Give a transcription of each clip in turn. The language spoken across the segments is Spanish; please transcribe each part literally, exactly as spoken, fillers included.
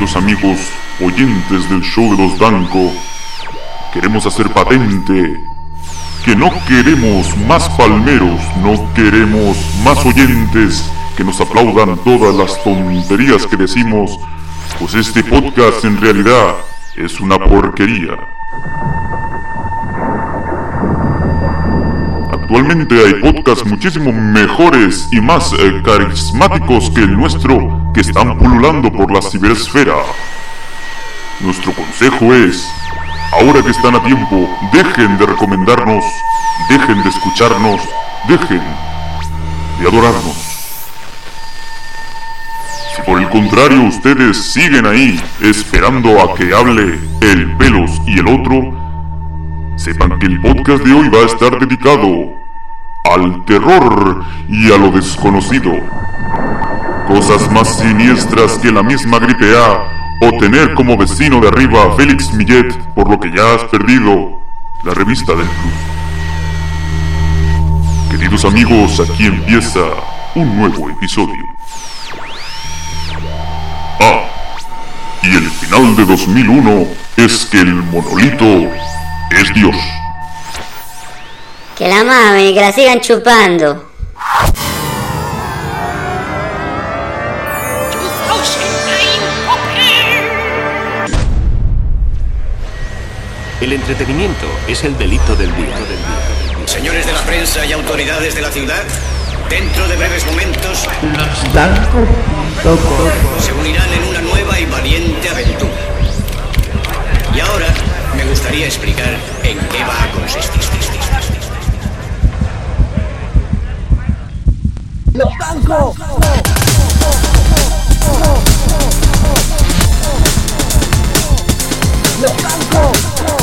queridos amigos oyentes del show de los Danko, queremos hacer patente que no queremos más palmeros, no queremos más oyentes que nos aplaudan todas las tonterías que decimos, pues este podcast en realidad es una porquería. Actualmente hay podcasts muchísimo mejores y más eh, carismáticos que el nuestro que están pululando por la ciberesfera. Nuestro consejo es, ahora que están a tiempo, dejen de recomendarnos, dejen de escucharnos, dejen de adorarnos. Si por el contrario ustedes siguen ahí esperando a que hable el Pelos y el otro, sepan que el podcast de hoy va a estar dedicado al terror y a lo desconocido. Cosas más siniestras que la misma gripe A o tener como vecino de arriba a Félix Millet, por lo que ya has perdido la revista del club. Queridos amigos, aquí empieza un nuevo episodio. Ah, y el final de dos mil uno es que el monolito es Dios. Que la mamen y que la sigan chupando. El entretenimiento es el delito del día. Señores de la prensa y autoridades de la ciudad, dentro de breves momentos, los Danko punto com se unirán en una nueva y valiente aventura. Y ahora me gustaría explicar en qué va a consistir. ¡Los Danko! ¡Los Danko!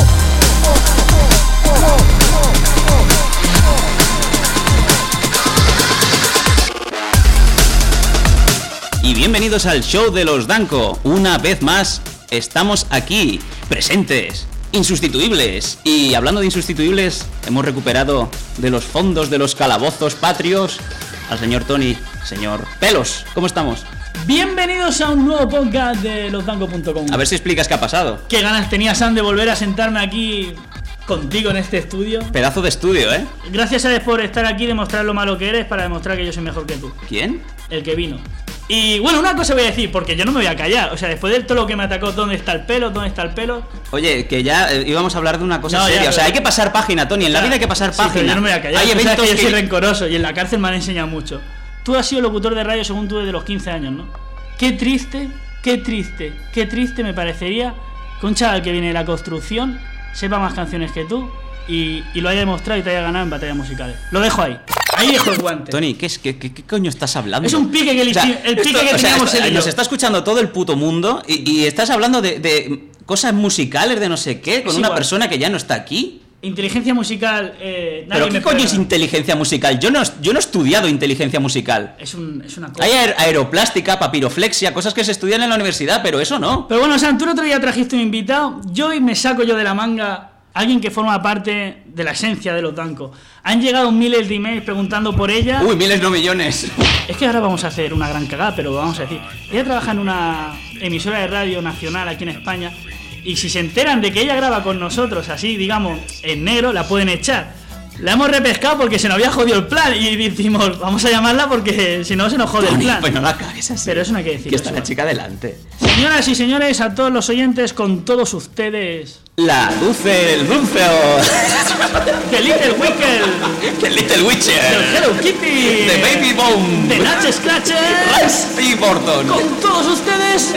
Y bienvenidos al show de los Danko. Una vez más, estamos aquí, presentes, insustituibles. Y hablando de insustituibles, hemos recuperado de los fondos de los calabozos patrios al señor Tony, señor Pelos. ¿Cómo estamos? Bienvenidos a un nuevo podcast de los danko punto com. A ver si explicas qué ha pasado. Qué ganas tenía, Sam, de volver a sentarme aquí contigo en este estudio. Pedazo de estudio, ¿eh? Gracias, Alex, por estar aquí y demostrar lo malo que eres para demostrar que yo soy mejor que tú. ¿Quién? El que vino. Y bueno, una cosa voy a decir, porque yo no me voy a callar. O sea, después de todo lo que me atacó, ¿dónde está el pelo? ¿Dónde está el pelo? Oye, que ya eh, íbamos a hablar de una cosa No, seria. ya, o sea, pero- hay que pasar página, Tony. En la Ya, vida hay que pasar sí, página. pero yo no me voy a callar. Hay Tú sabes eventos que yo que... soy rencoroso y en la cárcel me han enseñado mucho. Tú has sido locutor de radio según tú desde los quince años, ¿no? Qué triste, qué triste, qué triste me parecería que un chaval que viene de la construcción sepa más canciones que tú y, y lo haya demostrado y te haya ganado en batallas musicales. Lo dejo ahí. Ahí dejo el guante. Tony, ¿qué, es, qué, qué, ¿qué coño estás hablando? Es un pique que le O sea, hici- el pique esto- que o sea, teníamos esto- él y yo. nos está escuchando todo el puto mundo y, y estás hablando de, de cosas musicales de no sé qué con Es una igual. persona que ya no está aquí. Inteligencia musical. Eh, nadie ¿Pero qué me coño frena. es inteligencia musical? Yo no, yo no he estudiado inteligencia musical. Es, un, es una cosa. Hay aer- aeroplástica, papiroflexia, cosas que se estudian en la universidad, pero eso no. Pero bueno, Sam, tú el otro día trajiste un invitado. Yo hoy me saco yo de la manga a alguien que forma parte de la esencia de los Danko. Han llegado miles de emails preguntando por ella. Uy, miles no millones. Es que ahora vamos a hacer una gran cagada, pero vamos a decir. Ella trabaja en una emisora de radio nacional aquí en España. Y si se enteran de que ella graba con nosotros así, digamos, en negro, la pueden echar. La hemos repescado porque se nos había jodido el plan. Y decimos, vamos a llamarla porque si no se nos jode el Tony, plan. pues no la cagues así. Pero eso no hay que decir. Que está la chica delante. Señoras y señores, a todos los oyentes, con todos ustedes, La Dulce, el Dulce o... The Little Wicked, The Little The Witcher. Hello Kitty, The Baby Bone. The Natch Scratcher, Ramsey Burton. con todos ustedes,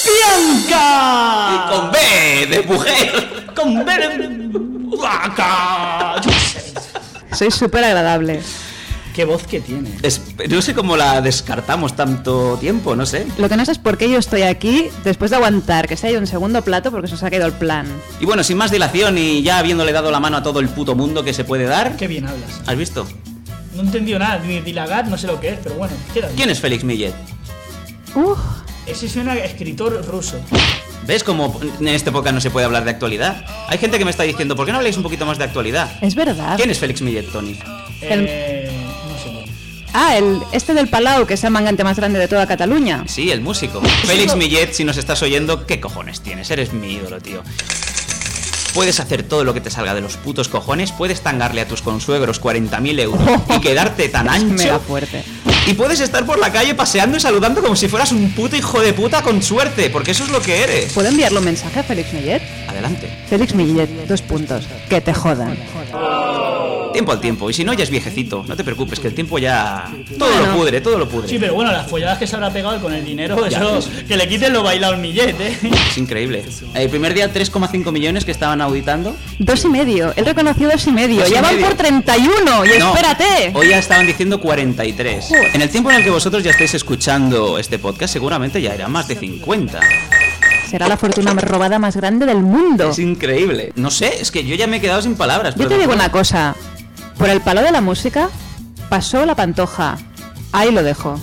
Bianca, Con B de mujer. con B de vaca. Yo qué sé. Soy súper agradable. Qué voz que tiene. Es- no sé cómo la descartamos tanto tiempo, no sé. Lo que no sé es por qué yo estoy aquí después de aguantar que se haya ido un segundo plato porque se os ha caído el plan. Y bueno, sin más dilación y ya habiéndole dado la mano a todo el puto mundo que se puede dar. Qué bien hablas. ¿Has visto? No he entendido nada, ni dilagar, no sé lo que es, pero bueno, queda bien. ¿Quién es Félix Millet? Uf, Ese suena a escritor ruso. ¿Ves cómo en esta época no se puede hablar de actualidad? Hay gente que me está diciendo, ¿por qué no habláis un poquito más de actualidad? es verdad. ¿Quién es Félix Millet, Tony? El- Eh, no sé. Ah, el este del Palau, que es el mangante más grande de toda Cataluña. Sí, el músico. Félix Millet, si nos estás oyendo, ¿qué cojones tienes? Eres mi ídolo, tío. Puedes hacer todo lo que te salga de los putos cojones, puedes tangarle a tus consuegros cuarenta mil euros y quedarte tan ancho. Mega fuerte. Y puedes estar por la calle paseando y saludando como si fueras un puto hijo de puta con suerte, porque eso es lo que eres. ¿Puedo enviarle un mensaje a Félix Millet? Adelante. Félix Millet, dos puntos. Que te jodan. Tiempo al tiempo, y si no ya es viejecito, no te preocupes, que el tiempo ya... Todo Bueno. lo pudre, todo lo pudre. Sí, pero bueno, las folladas que se habrá pegado con el dinero, eso, que le quiten lo bailado al Millet, ¿eh? Es increíble. El primer día tres coma cinco millones que estaban auditando. Dos y medio. Él reconoció dos y medio. Dos y ya van medio. por treinta y uno. Y No, espérate. hoy ya estaban diciendo cuarenta y tres. En el tiempo en el que vosotros ya estáis escuchando este podcast, seguramente ya era más de cincuenta. Será la fortuna robada más grande del mundo. Es increíble. No sé, es que yo ya me he quedado sin palabras. Yo pero te de digo verdad. una cosa. Por el palo de la música, pasó la Pantoja. Ahí lo dejo.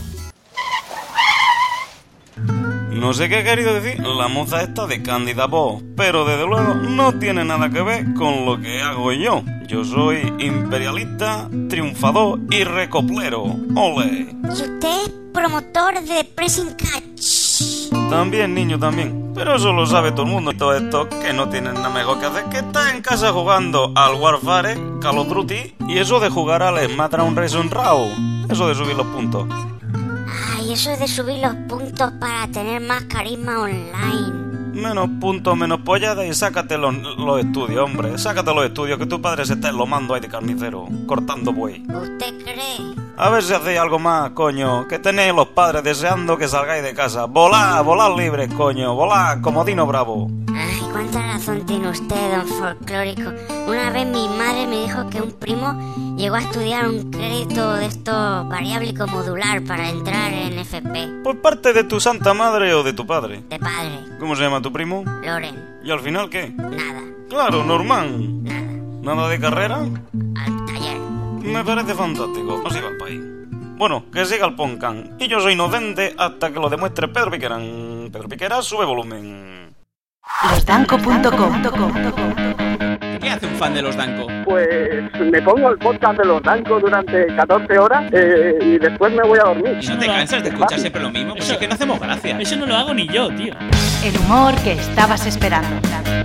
No sé qué ha querido decir la moza esta de Cándida Voz, pero desde luego no tiene nada que ver con lo que hago yo. Yo soy imperialista, triunfador y recoplero. ¡Ole! ¿Y usted es promotor de Pressing Catch? También, niño, también. Pero eso lo sabe todo el mundo y todo esto que no tienen nada mejor que hacer que estar en casa jugando al Warfare, Call of Duty y eso de jugar al Smash Racing Raw. Eso de subir los puntos. Ay, eso es de subir los puntos para tener más carisma online. Menos puntos, menos pollada y sácate los, los estudios, hombre. Sácate los estudios, que tu padre se está enlomando ahí de carnicero, cortando buey. ¿Usted cree? A ver si hacéis algo más, coño. Que tenéis los padres deseando que salgáis de casa. Volad, volad libres, coño. Volad como Dino Bravo. Ay, cuánta razón tiene usted, don Folclórico. Una vez mi madre me dijo que un primo llegó a estudiar un crédito de esto variáblico modular para entrar en F P. ¿Por parte de tu santa madre o de tu padre? De padre, ¿Cómo se llama tu primo? Loren. ¿Y al final qué? Nada, Claro, Norman. nada. ¿Nada de carrera? Al taller. Me parece fantástico. No siga el país. Bueno, que siga el Poncan. Y yo soy inocente hasta que lo demuestre Pedro Piquerán. Pedro Piquera, sube volumen. Losdanco punto com. ¿Qué hace un fan de los Danco? Pues me pongo el podcast de los Danco durante catorce horas eh, y después me voy a dormir. ¿Y no te cansas de escuchar siempre lo mismo? Pues es que no hacemos gracia. Eso no lo hago ni yo, tío. El humor que estabas esperando.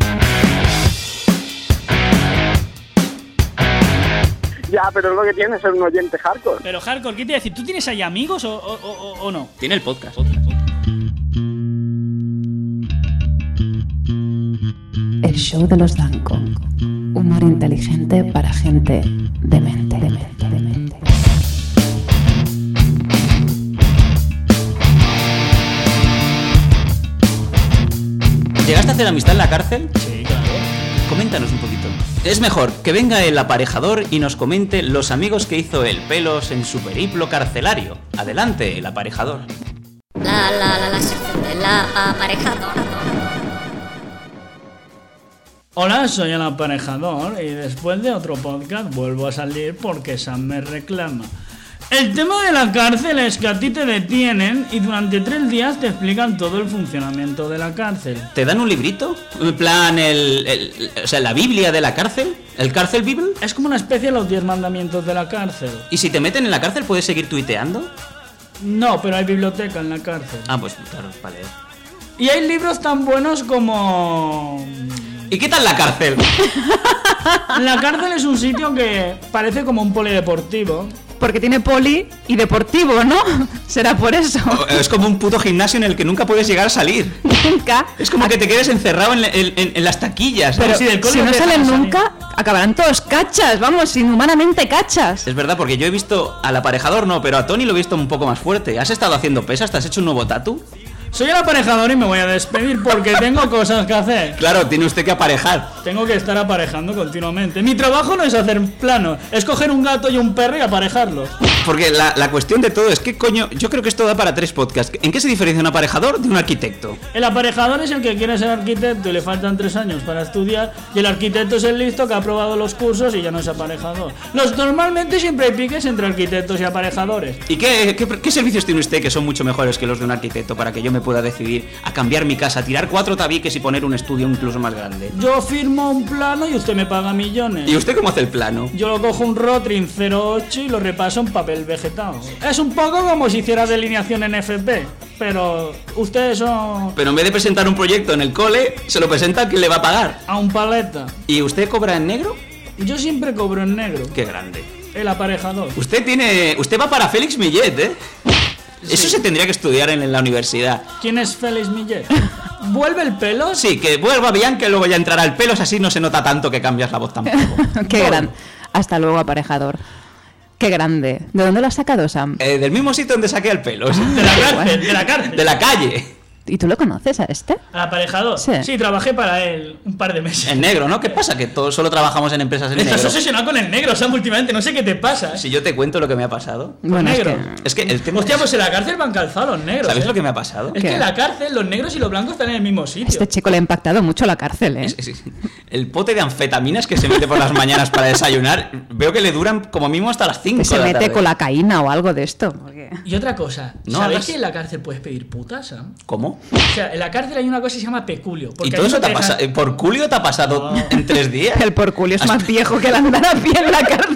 Ya, pero es lo que tiene ser un oyente hardcore. Pero hardcore, ¿qué te iba a decir? ¿Tú tienes ahí amigos o, o, o, o no? Tiene el podcast. El show de los Danco. Humor inteligente para gente demente, demente, demente. ¿Llegaste a hacer amistad en la cárcel? Sí, claro. Coméntanos un poquito. Es mejor que venga el aparejador y nos comente los amigos que hizo el Pelos en su periplo carcelario. Adelante, el aparejador. La, la, la, la sección de la aparejadora. Hola, soy el aparejador y después de otro podcast vuelvo a salir porque Sam me reclama. El tema de la cárcel es que a ti te detienen y durante tres días te explican todo el funcionamiento de la cárcel. ¿Te dan un librito? En plan, el, el- o sea, la Biblia de la cárcel. ¿El cárcel Bible? Es como una especie de los diez mandamientos de la cárcel. ¿Y si te meten en la cárcel puedes seguir tuiteando? No, pero hay biblioteca en la cárcel. Ah, pues claro, vale. Y hay libros tan buenos como... ¿Y qué tal la cárcel? La cárcel es un sitio que parece como un polideportivo. Porque tiene poli y deportivo, ¿no? Será por eso. Es como un puto gimnasio en el que nunca puedes llegar a salir. Nunca. Es como que te quedes encerrado en, en- en- en las taquillas. ¿no? Pero Sí, del cole si no no te salen dejan salir. nunca, acabarán todos cachas, vamos, inhumanamente cachas. Es verdad, porque yo he visto al aparejador no, pero a Tony lo he visto un poco más fuerte. ¿Has estado haciendo pesas? ¿Te has hecho un nuevo tatu? Soy el aparejador y me voy a despedir porque tengo cosas que hacer. Claro, tiene usted que aparejar. Tengo que estar aparejando continuamente. Mi trabajo no es hacer planos, es coger un gato y un perro y aparejarlos. Porque la, la cuestión de todo es que, coño, yo creo que esto da para tres podcasts. ¿En qué se diferencia un aparejador de un arquitecto? El aparejador es el que quiere ser arquitecto y le faltan tres años para estudiar, y el arquitecto es el listo que ha aprobado los cursos y ya no es aparejador. Los, normalmente siempre hay piques entre arquitectos y aparejadores. ¿Y qué, qué, qué servicios tiene usted que son mucho mejores que los de un arquitecto para que yo me pueda decidir a cambiar mi casa, tirar cuatro tabiques y poner un estudio incluso más grande? Yo firmo un plano y usted me paga millones. ¿Y usted cómo hace el plano? Yo lo cojo un Rotring cero ocho y lo repaso en papel el vegetal. Es un poco como si hiciera delineación en F P, pero ustedes son... Pero en vez de presentar un proyecto en el cole, se lo presenta a quien le va a pagar. A un paleta. ¿Y usted cobra en negro? Yo siempre cobro en negro. Qué grande. El aparejador. Usted tiene... Usted va para Félix Millet, ¿eh? Sí. Eso se tendría que estudiar en, en la universidad. ¿Quién es Félix Millet? ¿Vuelve el pelo? Sí, que vuelva bien, que luego ya entrará el pelo, así no se nota tanto que cambias la voz tampoco. Qué grande. Hasta luego, aparejador. Qué grande. ¿De dónde lo has sacado, Sam? Eh, del mismo sitio donde saqué el pelo. Ah, de la cárcel, de la cárcel. De la calle. ¿Y tú lo conoces a este? ¿Al aparejador? Sí. Sí, trabajé para él un par de meses. En negro, ¿no? ¿Qué pasa? Que todos solo trabajamos en empresas en Estás negro. obsesionado con el negro, Sam, últimamente. No sé qué te pasa. ¿eh? Si yo te cuento lo que me ha pasado. Bueno, negro. Es que el tema... Hostia, pues en la cárcel van calzados los negros. ¿Sabes ¿eh? lo que me ha pasado? Es ¿Qué? que en la cárcel los negros y los blancos están en el mismo sitio. Este chico le ha impactado mucho la cárcel, ¿eh? Es- es- el pote de anfetaminas que se mete por las mañanas para desayunar, veo que le duran como mínimo hasta las cinco Que se de la mete tarde. con la caína o algo de esto. Porque... Y otra cosa, No, ¿sabéis hagas- que en la cárcel puedes pedir putas, Sam? ¿Cómo? O sea, en la cárcel hay una cosa que se llama peculio. Porque ¿Y todo ahí eso no te ha dejan- pasado? ¿Por culio te ha pasado en tres días? El porculio es más viejo que el andar a pie en la cárcel.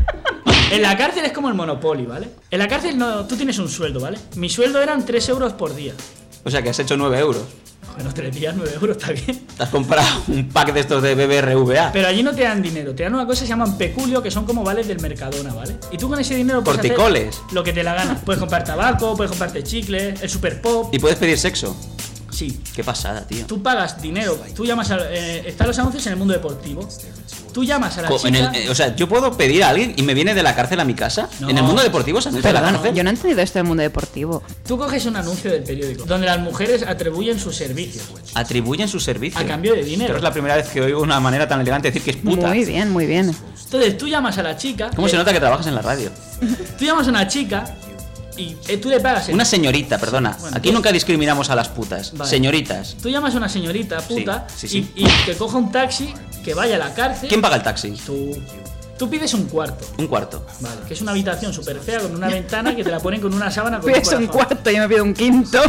En la cárcel es como el Monopoly, ¿vale? En la cárcel no, tú tienes un sueldo, ¿vale? Mi sueldo eran tres euros por día. O sea que has hecho nueve euros. Bueno, tres días, nueve euros, está bien. Te has comprado un pack de estos de B B R V A. Pero allí no te dan dinero, te dan una cosa que se llaman peculio, que son como vales del Mercadona, ¿vale? Y tú con ese dinero puedes Porticoles. hacer lo que te la gana. Puedes comprar tabaco, puedes comprarte chicle, el Super Pop. Y puedes pedir sexo. Sí. Qué pasada, tío. Tú pagas dinero, tú llamas a... Eh, están los anuncios en el mundo deportivo. Tú llamas a la Co- chica... en el- eh, o sea, ¿yo puedo pedir a alguien y me viene de la cárcel a mi casa? No. ¿En el mundo deportivo se anuncia la Perdón, cárcel? yo no he entendido esto del mundo deportivo. Tú coges un anuncio del periódico donde las mujeres atribuyen sus servicios Atribuyen su servicio. a cambio de dinero. Pero es la primera vez que oigo una manera tan elegante de decir que es puta. Muy bien, muy bien. Entonces tú llamas a la chica... ¿Cómo le- se nota que trabajas en la radio? Tú llamas a una chica y eh, tú le pagas... el- Una señorita, perdona. Bueno, Aquí tú- nunca discriminamos a las putas. Vale. Señoritas. Tú llamas a una señorita puta Sí, sí, sí. Y, y que coja un taxi, que vaya a la cárcel... ¿Quién paga el taxi? Tú, tú pides un cuarto, Un cuarto. vale, que es una habitación súper fea con una ventana que te la ponen con una sábana con Pides un corazón. cuarto, yo me pido un quinto.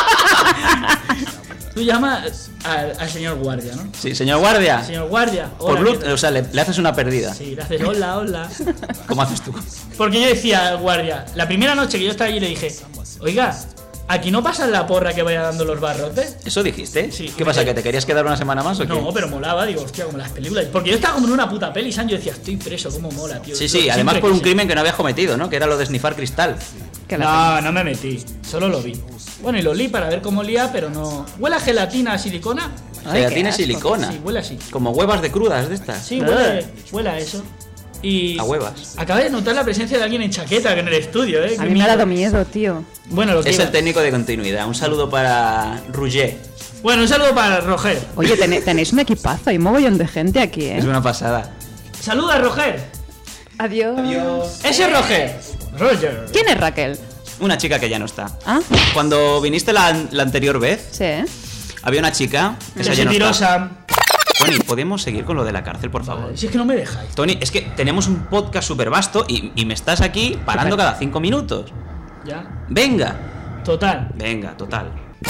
Tú llamas al, al señor guardia, ¿no? Sí, señor guardia. Señor guardia, Por hola, Bluetooth, ¿qué tal? o sea, le, le haces una perdida. Sí, le haces hola, hola. ¿Cómo haces tú? Porque yo decía al guardia, la primera noche que yo estaba allí le dije, oiga, ¿aquí no pasa la porra que vaya dando los barrotes? ¿Eso dijiste? Sí. ¿Qué pasa? ¿Que te querías quedar una semana más o qué? No, pero molaba, digo, hostia, como las películas. Porque yo estaba como en una puta peli, San, yo decía, estoy preso, cómo mola, tío. Sí, Lo sí, que además siempre por un quise. crimen que no habías cometido, ¿no? Que era lo de snifar cristal. Que la- No, no me metí, solo lo vi. Bueno, y lo olí para ver cómo olía, pero no... ¿Huele a gelatina, a silicona? Ay, Gelatina qué y asco. silicona. Sí, huele así. Como huevas de crudas de estas. Sí, huele, huele a eso. Y... A huevas. Acabé de notar la presencia de alguien en chaqueta en el estudio, ¿eh? A Qué mí me ha miedo. dado miedo, tío. Bueno, lo que Es iba. el técnico de continuidad. Un saludo para Roger. Bueno, un saludo para Roger. Oye, tené- tenéis un equipazo, hay mogollón de gente aquí, ¿eh? Es una pasada. Saluda, Roger. Adiós. Ese es Roger. Roger. ¿Quién es Raquel? Una chica que ya no está. ¿Ah? Cuando viniste la, la anterior vez, Sí, ¿eh? había una chica. Esa Que ya se no tiró está. Sam. Tony, ¿podemos seguir con lo de la cárcel, por favor? Si es que no me dejáis. Tony, es que tenemos un podcast súper vasto y, y me estás aquí parando cada cinco minutos. Ya. Venga. Total. Venga, total.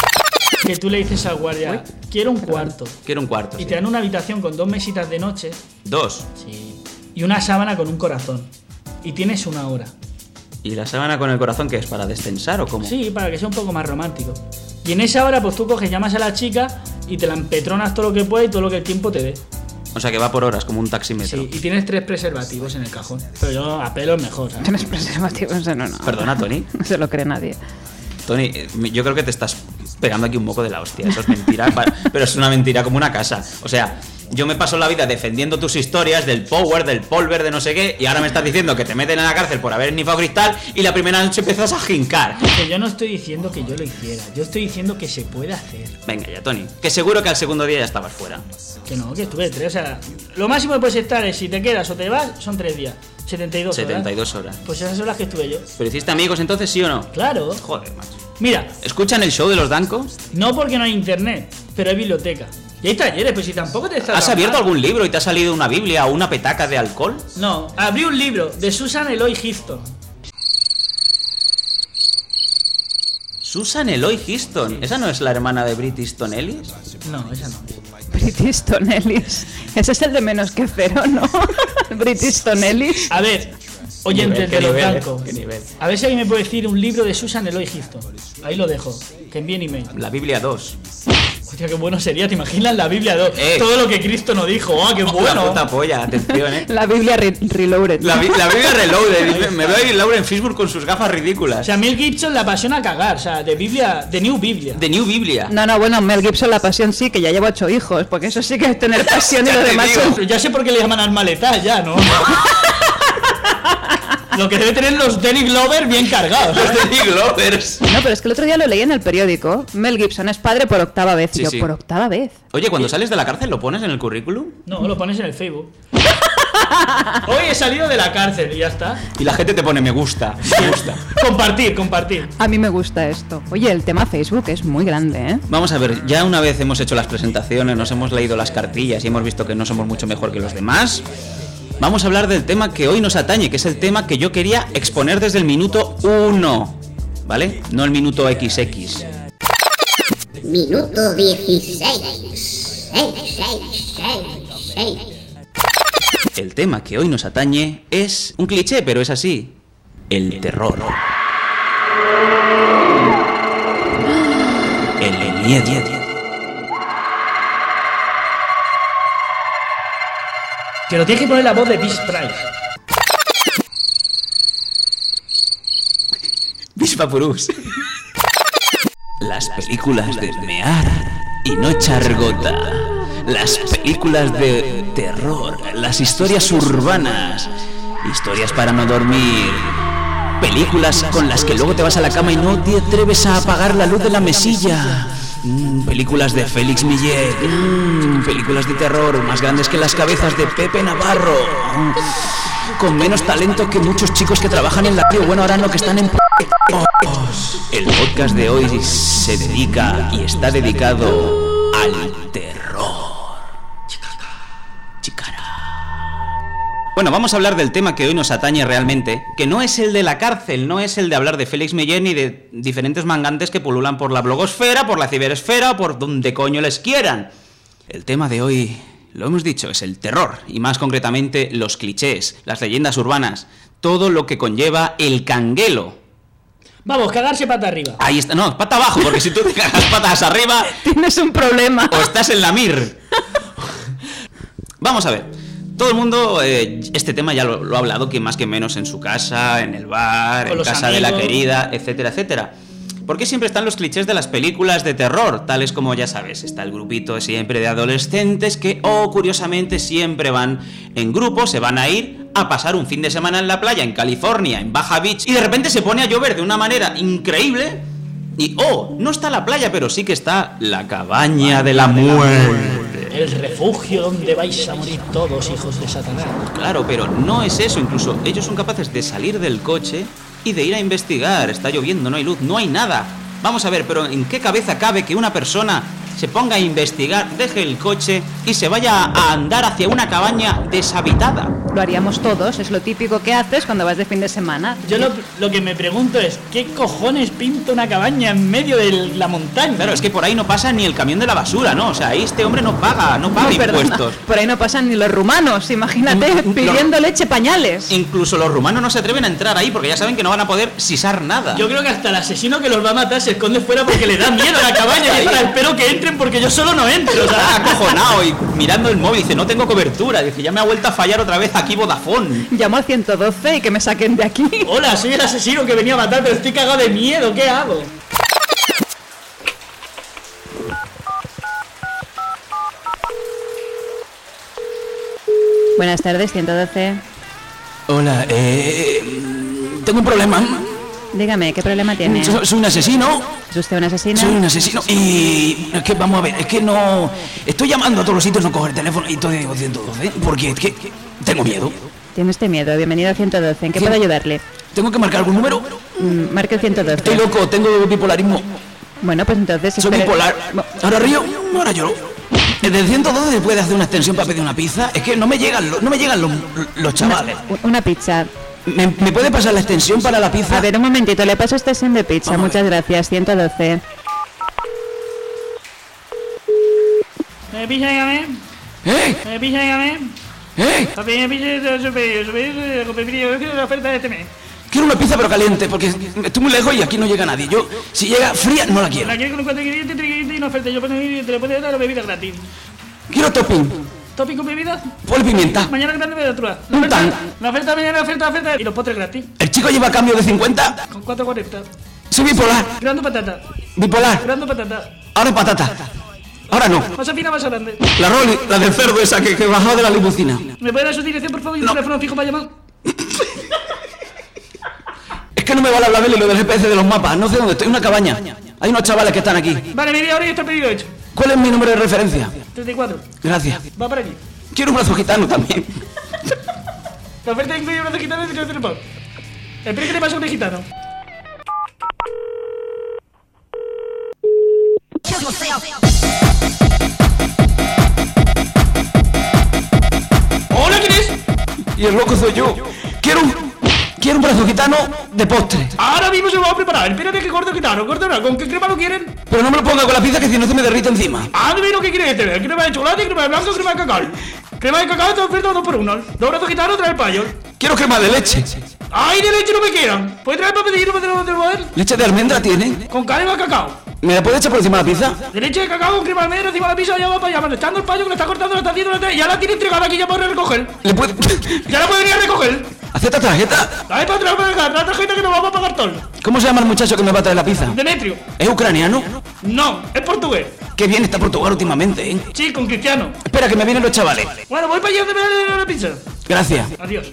Que tú le dices al guardia, quiero un cuarto. Quiero un cuarto. Y sí. te dan una habitación con dos mesitas de noche. Dos. Sí. Y una sábana con un corazón. Y tienes una hora. ¿Y la sábana con el corazón qué es? ¿Para descensar o cómo? Sí, para que sea un poco más romántico. Y en esa hora, pues tú coges, llamas a la chica y te la empetronas todo lo que puedas y todo lo que el tiempo te dé. O sea que va por horas, como un taxímetro. Sí, y tienes tres preservativos en el cajón. Pero yo a pelo es mejor, ¿sabes? Tienes preservativos, no, no. Perdona, Tony. No se lo cree nadie. Tony, eh, yo creo que te estás pegando aquí un moco de la hostia. Eso es mentira, pa- pero es una mentira como una casa. O sea, yo me paso la vida defendiendo tus historias del power, del polver, de no sé qué, y ahora me estás diciendo que te meten en la cárcel por haber snifado cristal y la primera noche empiezas a jincar. Que yo no estoy diciendo que yo lo hiciera. Yo estoy diciendo que se puede hacer. Venga ya, Tony. Que seguro que al segundo día ya estabas fuera. Que no, que estuve tres. O sea, lo máximo que puedes estar es si te quedas o te vas, son tres días. setenta y dos horas. setenta y dos horas. Pues esas son las que estuve yo. ¿Pero hiciste amigos entonces, sí o no? Claro. Joder, macho. Mira, ¿Escuchan el show de los Danco? no porque no hay internet, pero hay biblioteca. Y hay talleres, pues si tampoco te estás... ¿Has abierto algún libro y te ha salido una biblia o una petaca de alcohol? No, abrí un libro de Susan Eloy Houston. Susan Eloy Houston. ¿Esa no es la hermana de Brit Easton Ellis? No, esa no. British Ellis. Ese es el de menos que cero, ¿no? British Ellis. A ver, oyentes de los nivel, Danco. qué nivel. A ver si alguien me puede decir un libro de Susan Eloy Gifton. Ahí lo dejo. Que envíen email. La Biblia dos. Hostia, qué bueno sería, ¿te imaginas la Biblia dos? Eh. Todo lo que Cristo no dijo. ¡Ah, qué bueno! La puta polla, atención, eh. La Biblia re reloaded. La, bi- la Biblia reloaded. Me veo a Laura en Facebook con sus gafas ridículas. O sea, Mel Gibson la apasiona a cagar. O sea, de Biblia, de New Biblia. De New Biblia. No, no, bueno, Mel Gibson la pasión sí, que ya lleva ocho hijos, porque eso sí que es tener pasión y lo demás son... Ya sé por qué le llaman almaletas ya, ¿no? Lo que debe tener los Danny Glover bien cargados. Los Danny Glovers. No, pero es que el otro día lo leí en el periódico. Mel Gibson es padre por octava vez. Sí, y yo, sí. por octava vez. Oye, cuando sales de la cárcel, ¿lo pones en el currículum? No, lo pones en el Facebook. Hoy he salido de la cárcel y ya está. Y la gente te pone me gusta, me gusta. Compartir, compartir. A mí me gusta esto. Oye, el tema Facebook es muy grande, ¿eh? Vamos a ver, ya una vez hemos hecho las presentaciones, nos hemos leído las cartillas y hemos visto que no somos mucho mejor que los demás. Vamos a hablar del tema que hoy nos atañe, que es el tema que yo quería exponer desde el minuto uno, ¿vale? No el minuto equis equis. Minuto dieciséis. seis, seis, seis, seis. El tema que hoy nos atañe es un cliché, pero es así. El terror. El miedo. Que lo tienes que poner la voz de Beast Price. Bispapurús. Las películas de mear y no echar gota. Las películas de terror. Las historias urbanas. Historias para no dormir. Películas con las que luego te vas a la cama y no te atreves a apagar la luz de la mesilla. Mm, películas de Félix Millet. Mm, películas de terror más grandes que las cabezas de Pepe Navarro. Mm, con menos talento que muchos chicos que trabajan en la radio. Bueno, ahora no, que están en... El podcast de hoy se dedica y está dedicado al terror. Chicara. Bueno, vamos a hablar del tema que hoy nos atañe realmente, que no es el de la cárcel, no es el de hablar de Félix Millet ni de diferentes mangantes que pululan por la blogosfera, por la ciberesfera o por donde coño les quieran. El tema de hoy, lo hemos dicho, es el terror, y más concretamente los clichés, las leyendas urbanas, todo lo que conlleva el canguelo. Vamos, cagarse pata arriba. Ahí está, no, pata abajo, porque si tú te cagas patas arriba... Tienes un problema. O estás en la mir. Vamos a ver. Todo el mundo, eh, este tema ya lo, lo ha hablado, que más que menos en su casa, en el bar, Con en casa amigos. de la querida, etcétera, etcétera. ¿Por qué siempre están los clichés de las películas de terror? Tales como, ya sabes, está el grupito siempre de adolescentes que, oh, curiosamente, siempre van en grupo, se van a ir a pasar un fin de semana en la playa, en California, en Baja Beach, y de repente se pone a llover de una manera increíble, y, oh, no está la playa, pero sí que está la cabaña de la muerte. El refugio donde vais a morir todos, hijos de Satanás. Claro, pero no es eso, incluso ellos son capaces de salir del coche y de ir a investigar. Está lloviendo, no hay luz, no hay nada. Vamos a ver, pero ¿en qué cabeza cabe que una persona se ponga a investigar, deje el coche y se vaya a andar hacia una cabaña deshabitada? Lo haríamos todos, es lo típico que haces cuando vas de fin de semana. Yo lo, lo que me pregunto es, ¿qué cojones pinta una cabaña en medio de la montaña? Claro, es que por ahí no pasa ni el camión de la basura, ¿no? O sea, ahí este hombre no paga, no paga No, perdona, impuestos. por ahí no pasan ni los rumanos, imagínate, Mm, mm, pidiendo leche, pañales. Incluso los rumanos no se atreven a entrar ahí porque ya saben que no van a poder sisar nada. Yo creo que hasta el asesino que los va a matar se esconde fuera porque le da miedo a la cabaña y para, espero que entren porque yo solo no entro. O Está sea, acojonado y mirando el móvil, dice, no tengo cobertura. Dice, ya me ha vuelto a fallar otra vez aquí Vodafone. Llamo al ciento doce y que me saquen de aquí. hola, soy el asesino que venía a matar, pero estoy cagado de miedo, ¿qué hago? Buenas tardes, ciento doce. Hola, eh... tengo un problema. Dígame, ¿qué problema tiene? Soy, soy un asesino. ¿Es usted un asesino? Soy un asesino y... Es que vamos a ver, es que no... Estoy llamando a todos los sitios, no cojo el teléfono y estoy digo ciento doce, porque es que tengo miedo. Tiene usted miedo, bienvenido a ciento doce. ¿En qué Sí. puedo ayudarle? ¿Tengo que marcar algún número? Mm, marque el ciento doce. Estoy loco, tengo bipolarismo. Bueno, pues entonces... Soy espere- bipolar. Bo- Ahora río, ahora lloro. Desde el ciento doce puede hacer una extensión para pedir una pizza. Es que no me llegan, los, no me llegan los, los chavales. Una, una pizza. ¿Me, ¿Me puede pasar la extensión para la pizza? A ver, un momentito, le paso extensión de pizza. Vamos a Muchas gracias, ciento doce. ¿Me pisa, dígame? ¿Eh? ¿Me pisa, dígame? ¿Eh? Papi, me pille su pedido, su pedido, su pedido, yo quiero la oferta de este mes. Quiero una pizza pero caliente, porque estoy muy lejos y aquí no llega nadie. Yo, si llega fría, no la quiero. La quiero con cuatro ingredientes, tres ingredientes y una oferta. Yo pongo te le puedo dar la bebida gratis. Quiero topping. ¿Topping con bebida? Ponle pimienta. Mañana grande de otra. La Un oferta, tan. la oferta, mañana oferta, oferta. Y los postres gratis. ¿El chico lleva cambio de cincuenta? Con cuatro cuarenta. Soy bipolar. Grande patata. Bipolar. Grande patata. Ahora patata. Ahora no. Más fina, más grande. La Rolly, la del cerdo esa que, que bajó de la limusina. ¿Me puede dar su dirección, por favor, y un No. teléfono fijo para llamar? Es que no me vale hablar bien lo del G P S de los mapas. No sé dónde estoy, una cabaña. Hay unos chavales que están aquí. Vale, media hora y está el pedido hecho. ¿Cuál es mi número de referencia? treinta y cuatro. Gracias. Va para aquí. Quiero un brazo gitano también. La oferta incluye un brazo gitano y tres pavos. Espera que le pase un gitano. ¡Hola, quién es! Y el loco soy yo. Quiero un, quiero un brazo gitano de postre. Ahora mismo se lo va a preparar. Espérate que corto gitano, corto una. ¿Con qué crema lo quieren? Pero no me lo ponga con la pizza que si no se me derrite encima. Ah, de lo que quieren tener. Crema de chocolate, crema de blanco, crema de cacao. Crema de cacao, te oferta dos por uno. Dos brazos gitanos, trae el payo. Quiero crema de leche. ¡Ay, de leche no me quieran! ¿Puedes traer para pedir? ¿No te lo puedo poder? ¿Leche de almendra tienen? Con crema de cacao. ¿Me la puede echar por encima de la pizza? De leche de cacao con crema de almendra encima de la pizza, ya va para allá. Echando el payo que lo está cortando, lo está haciendo, lo está... ya la tiene entregada aquí, ya puede recoger. ¿Le puede...? Ya la puede venir a recoger. ¿Acepta tarjeta? Dale para atrás, para acá, la tarjeta que nos vamos a pagar todo. ¿Cómo se llama el muchacho que me va a traer la pizza? Demetrio. ¿Es ucraniano? No, es portugués. Qué bien está Portugal últimamente, ¿eh? Sí, con Cristiano. Espera, que me vienen los chavales. Bueno, voy para allá donde me da la pizza. Gracias. Adiós.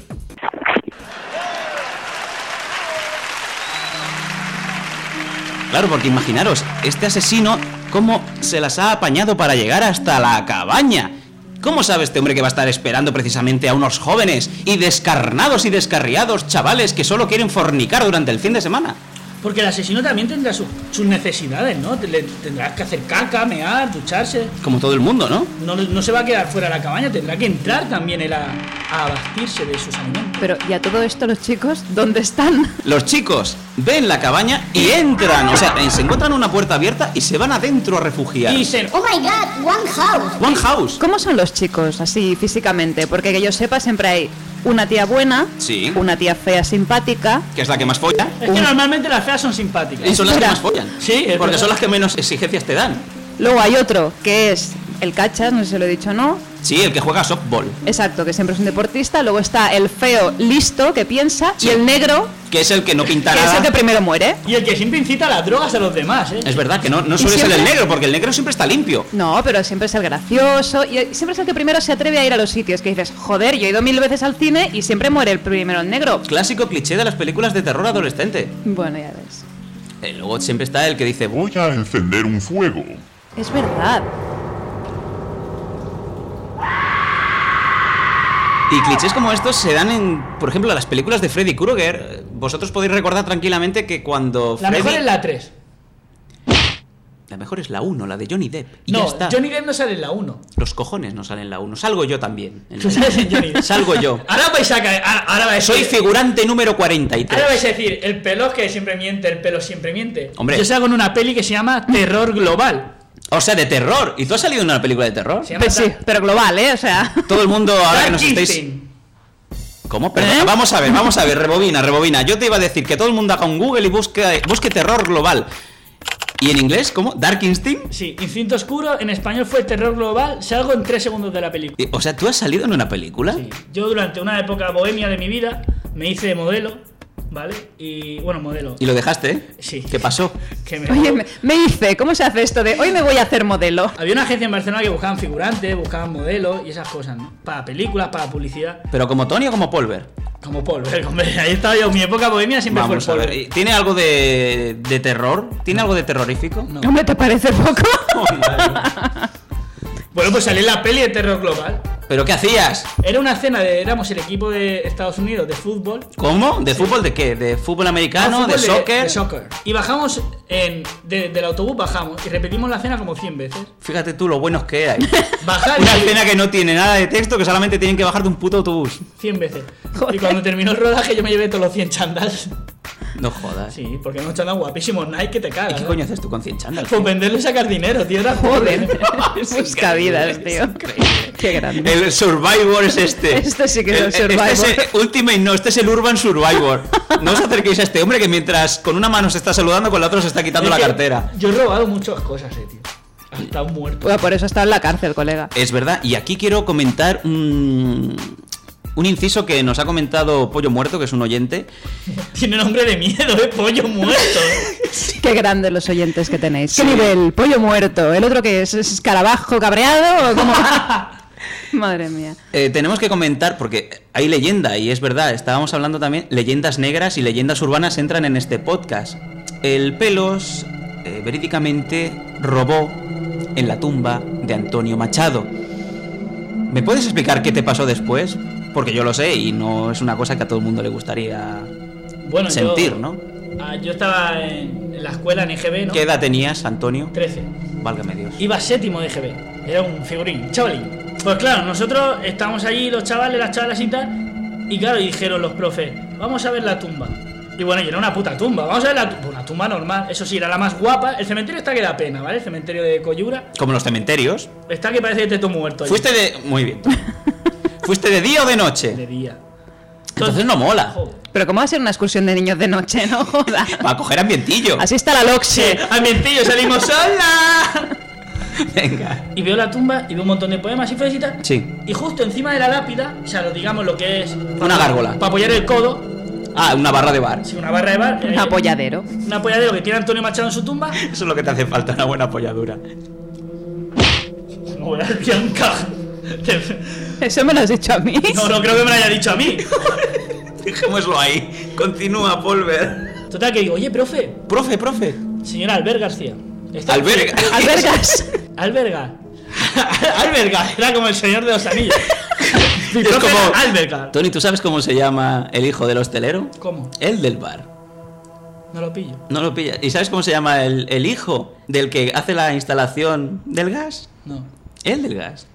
Claro, porque imaginaros, este asesino, ¿cómo se las ha apañado para llegar hasta la cabaña? ¿Cómo sabe este hombre que va a estar esperando precisamente a unos jóvenes y descarnados y descarriados chavales que solo quieren fornicar durante el fin de semana? Porque el asesino también tendrá su- sus necesidades, ¿no? Le tendrás que hacer caca, mear, ducharse. Como todo el mundo, ¿no? No, no se va a quedar fuera de la cabaña, tendrá que entrar también él a, a abastirse de sus alimentos. Pero, ¿y a todo esto los chicos dónde están? Los chicos ven la cabaña y entran, o sea, se encuentran una puerta abierta y se van adentro a refugiar. Y dicen, Oh my god, one house. One house. ¿Cómo son los chicos así físicamente? Porque que yo sepa siempre hay una tía buena, Sí. una tía fea simpática. Que es la que más folla. es que normalmente las feas son simpáticas. Y son las que Espera. más follan. Sí, es Porque verdad. son las que menos exigencias te dan. Luego hay otro que es el cachas, no sé si lo he dicho o no. Sí, el que juega softball. Exacto, que siempre es un deportista. Luego está el feo listo que piensa Sí. y el negro Que es el que no pinta que es nada. el que primero muere. Y el que siempre incita las drogas a los demás, ¿eh? Es verdad que no, no ¿Y suele ser el siempre? negro, porque el negro siempre está limpio. No, pero siempre es el gracioso y siempre es el que primero se atreve a ir a los sitios. Que dices, joder, yo he ido mil veces al cine y siempre muere el primero el negro. Clásico cliché de las películas de terror adolescente. Bueno, ya ves. Eh, luego siempre está el que dice, Voy a encender un fuego. Es verdad. y clichés como estos se dan en, por ejemplo, las películas de Freddy Krueger. Vosotros podéis recordar tranquilamente que cuando La Freddy... mejor es la tres. La mejor es la uno, la de Johnny Depp. Y No, ya está. Johnny Depp no sale en la uno. Los cojones no salen en la uno. Salgo yo también. en Tú la sales uno. en Johnny Depp. Salgo yo. Ahora vais a caer. Ahora, ahora vais a Soy decir- figurante número cuarenta y tres. Ahora vais a decir, el pelo que siempre miente, el pelo siempre miente. Hombre. Yo salgo en una peli que se llama Terror Global. O sea, de terror. ¿Y tú has salido en una película de terror? Se llama Pues sí, Dark- pero global, ¿eh? O sea. Todo el mundo ahora que nos estáis... Darkisting. ¿Cómo? Perdón, ¿Eh? Vamos a ver, vamos a ver, rebobina, rebobina. Yo te iba a decir que todo el mundo haga un Google y busque, busque terror global. ¿Y en inglés cómo? ¿Dark Instinct? Sí, Instinto Oscuro, en español fue Terror Global, salgo en tres segundos de la película. Y- O sea, ¿tú has salido en una película? Sí. Yo durante una época bohemia de mi vida me hice modelo, ¿vale? Y bueno, modelo. ¿Y lo dejaste, eh? Sí. ¿Qué pasó? Que me- Oye, me, me hice, ¿cómo se hace esto de hoy me voy a hacer modelo? Había una agencia en Barcelona que buscaban figurantes, buscaban modelos y esas cosas, ¿no? Para películas, para publicidad. ¿Pero como Tony o como Polver? Como Paul, hombre, ahí estaba yo. Mi época bohemia siempre Vamos fue a el ver. Paul. ¿y ¿Tiene algo de, de terror? ¿Tiene algo de terrorífico? No. ¿No te parece poco? Bueno, pues salí en la peli de Terror Global. ¿Pero qué hacías? Era una escena de, éramos el equipo de Estados Unidos de fútbol. ¿Cómo? ¿De fútbol de qué? ¿De fútbol americano? No, ¿De fútbol soccer? De soccer. Y bajamos en, de- del autobús, bajamos y repetimos la escena como cien veces. Fíjate tú lo buenos que hay. Bajar Una y- escena que no tiene nada de texto, que solamente tienen que bajar de un puto autobús. cien veces. Joder. Y cuando terminó el rodaje yo me llevé todos los cien chandas. No jodas. Sí, porque unos chándal guapísimos Nike que te cagas. ¿Y qué ¿eh? coño haces tú con cien chándal? Pues venderlo y sacar dinero, tío. Era Joder. joder. Busca vidas, tío. Qué grande. El Survivor es este. Este sí que es el El- Survivor. Este es el Ultimate, no, este es el Urban Survivor. No os acerquéis a este hombre que mientras con una mano se está saludando, con la otra se está quitando Es la que cartera. Yo he robado muchas cosas, eh, tío. Hasta un muerto. Bueno, por eso está en la cárcel, colega. Es verdad, y aquí quiero comentar un, un inciso que nos ha comentado Pollo Muerto, que es un oyente. Tiene nombre de miedo, eh, pollo muerto. Qué grandes los oyentes que tenéis. ¿Qué nivel? Pollo muerto. ¿El otro qué es? ¿Es escarabajo cabreado o cómo? Madre mía. Eh, tenemos que comentar, porque hay leyenda, y es verdad, estábamos hablando también, leyendas negras y leyendas urbanas entran en este podcast. El Pelos eh, verídicamente robó en la tumba de Antonio Machado. ¿Me puedes explicar qué te pasó después? Porque yo lo sé y no es una cosa que a todo el mundo le gustaría Bueno, sentir, yo, ¿no? ah, yo estaba en, en la escuela en E G B, ¿no? ¿Qué edad tenías, Antonio? trece. Válgame Dios. Iba séptimo de E G B. Era un figurín, chavalín. Pues claro, nosotros estábamos allí, los chavales, las chavalas y tal. Y claro, y dijeron los profes, vamos a ver la tumba. Y bueno, y era una puta tumba. Vamos a ver la tumba. Una tumba normal. Eso sí, era la más guapa. El cementerio está que da pena, ¿vale? El cementerio de Coyura. Como los cementerios. Está que parece que te tomo muerto. Allí. Fuiste de... Muy bien. ¿Fuiste de día o de noche? De día. Entonces no mola. Pero ¿cómo va a ser una excursión de niños de noche, no joda? Va a coger ambientillo. Así está la Loxe. Ambientillo, salimos sola. Venga. Y veo la tumba y veo un montón de poemas y flores y tal. Sí. Y justo encima de la lápida, o sea, lo digamos lo que es... Una gárgola. Para apoyar el codo. Ah, una barra de bar. Sí, una barra de bar. Un eh, apoyadero. Un apoyadero que tiene Antonio Machado en su tumba. Eso es lo que te hace falta, una buena apoyadura. No, Bianca. Eso me lo has dicho a mí. No, no creo que me lo haya dicho a mí. Dejémoslo ahí. Continúa, Polver. Total, que digo, oye, profe. Profe, profe. Señora Albert García. ¿está Alberga. usted- Albergas. Alberga. Alberga. Era como el señor de los anillos. Mi Es profe como- era Alberga. Tony, ¿tú sabes cómo se llama el hijo del hostelero? ¿Cómo? El del bar. No lo pillo. No lo pillas. ¿Y sabes cómo se llama el, el hijo del que hace la instalación del gas? No. El del gas.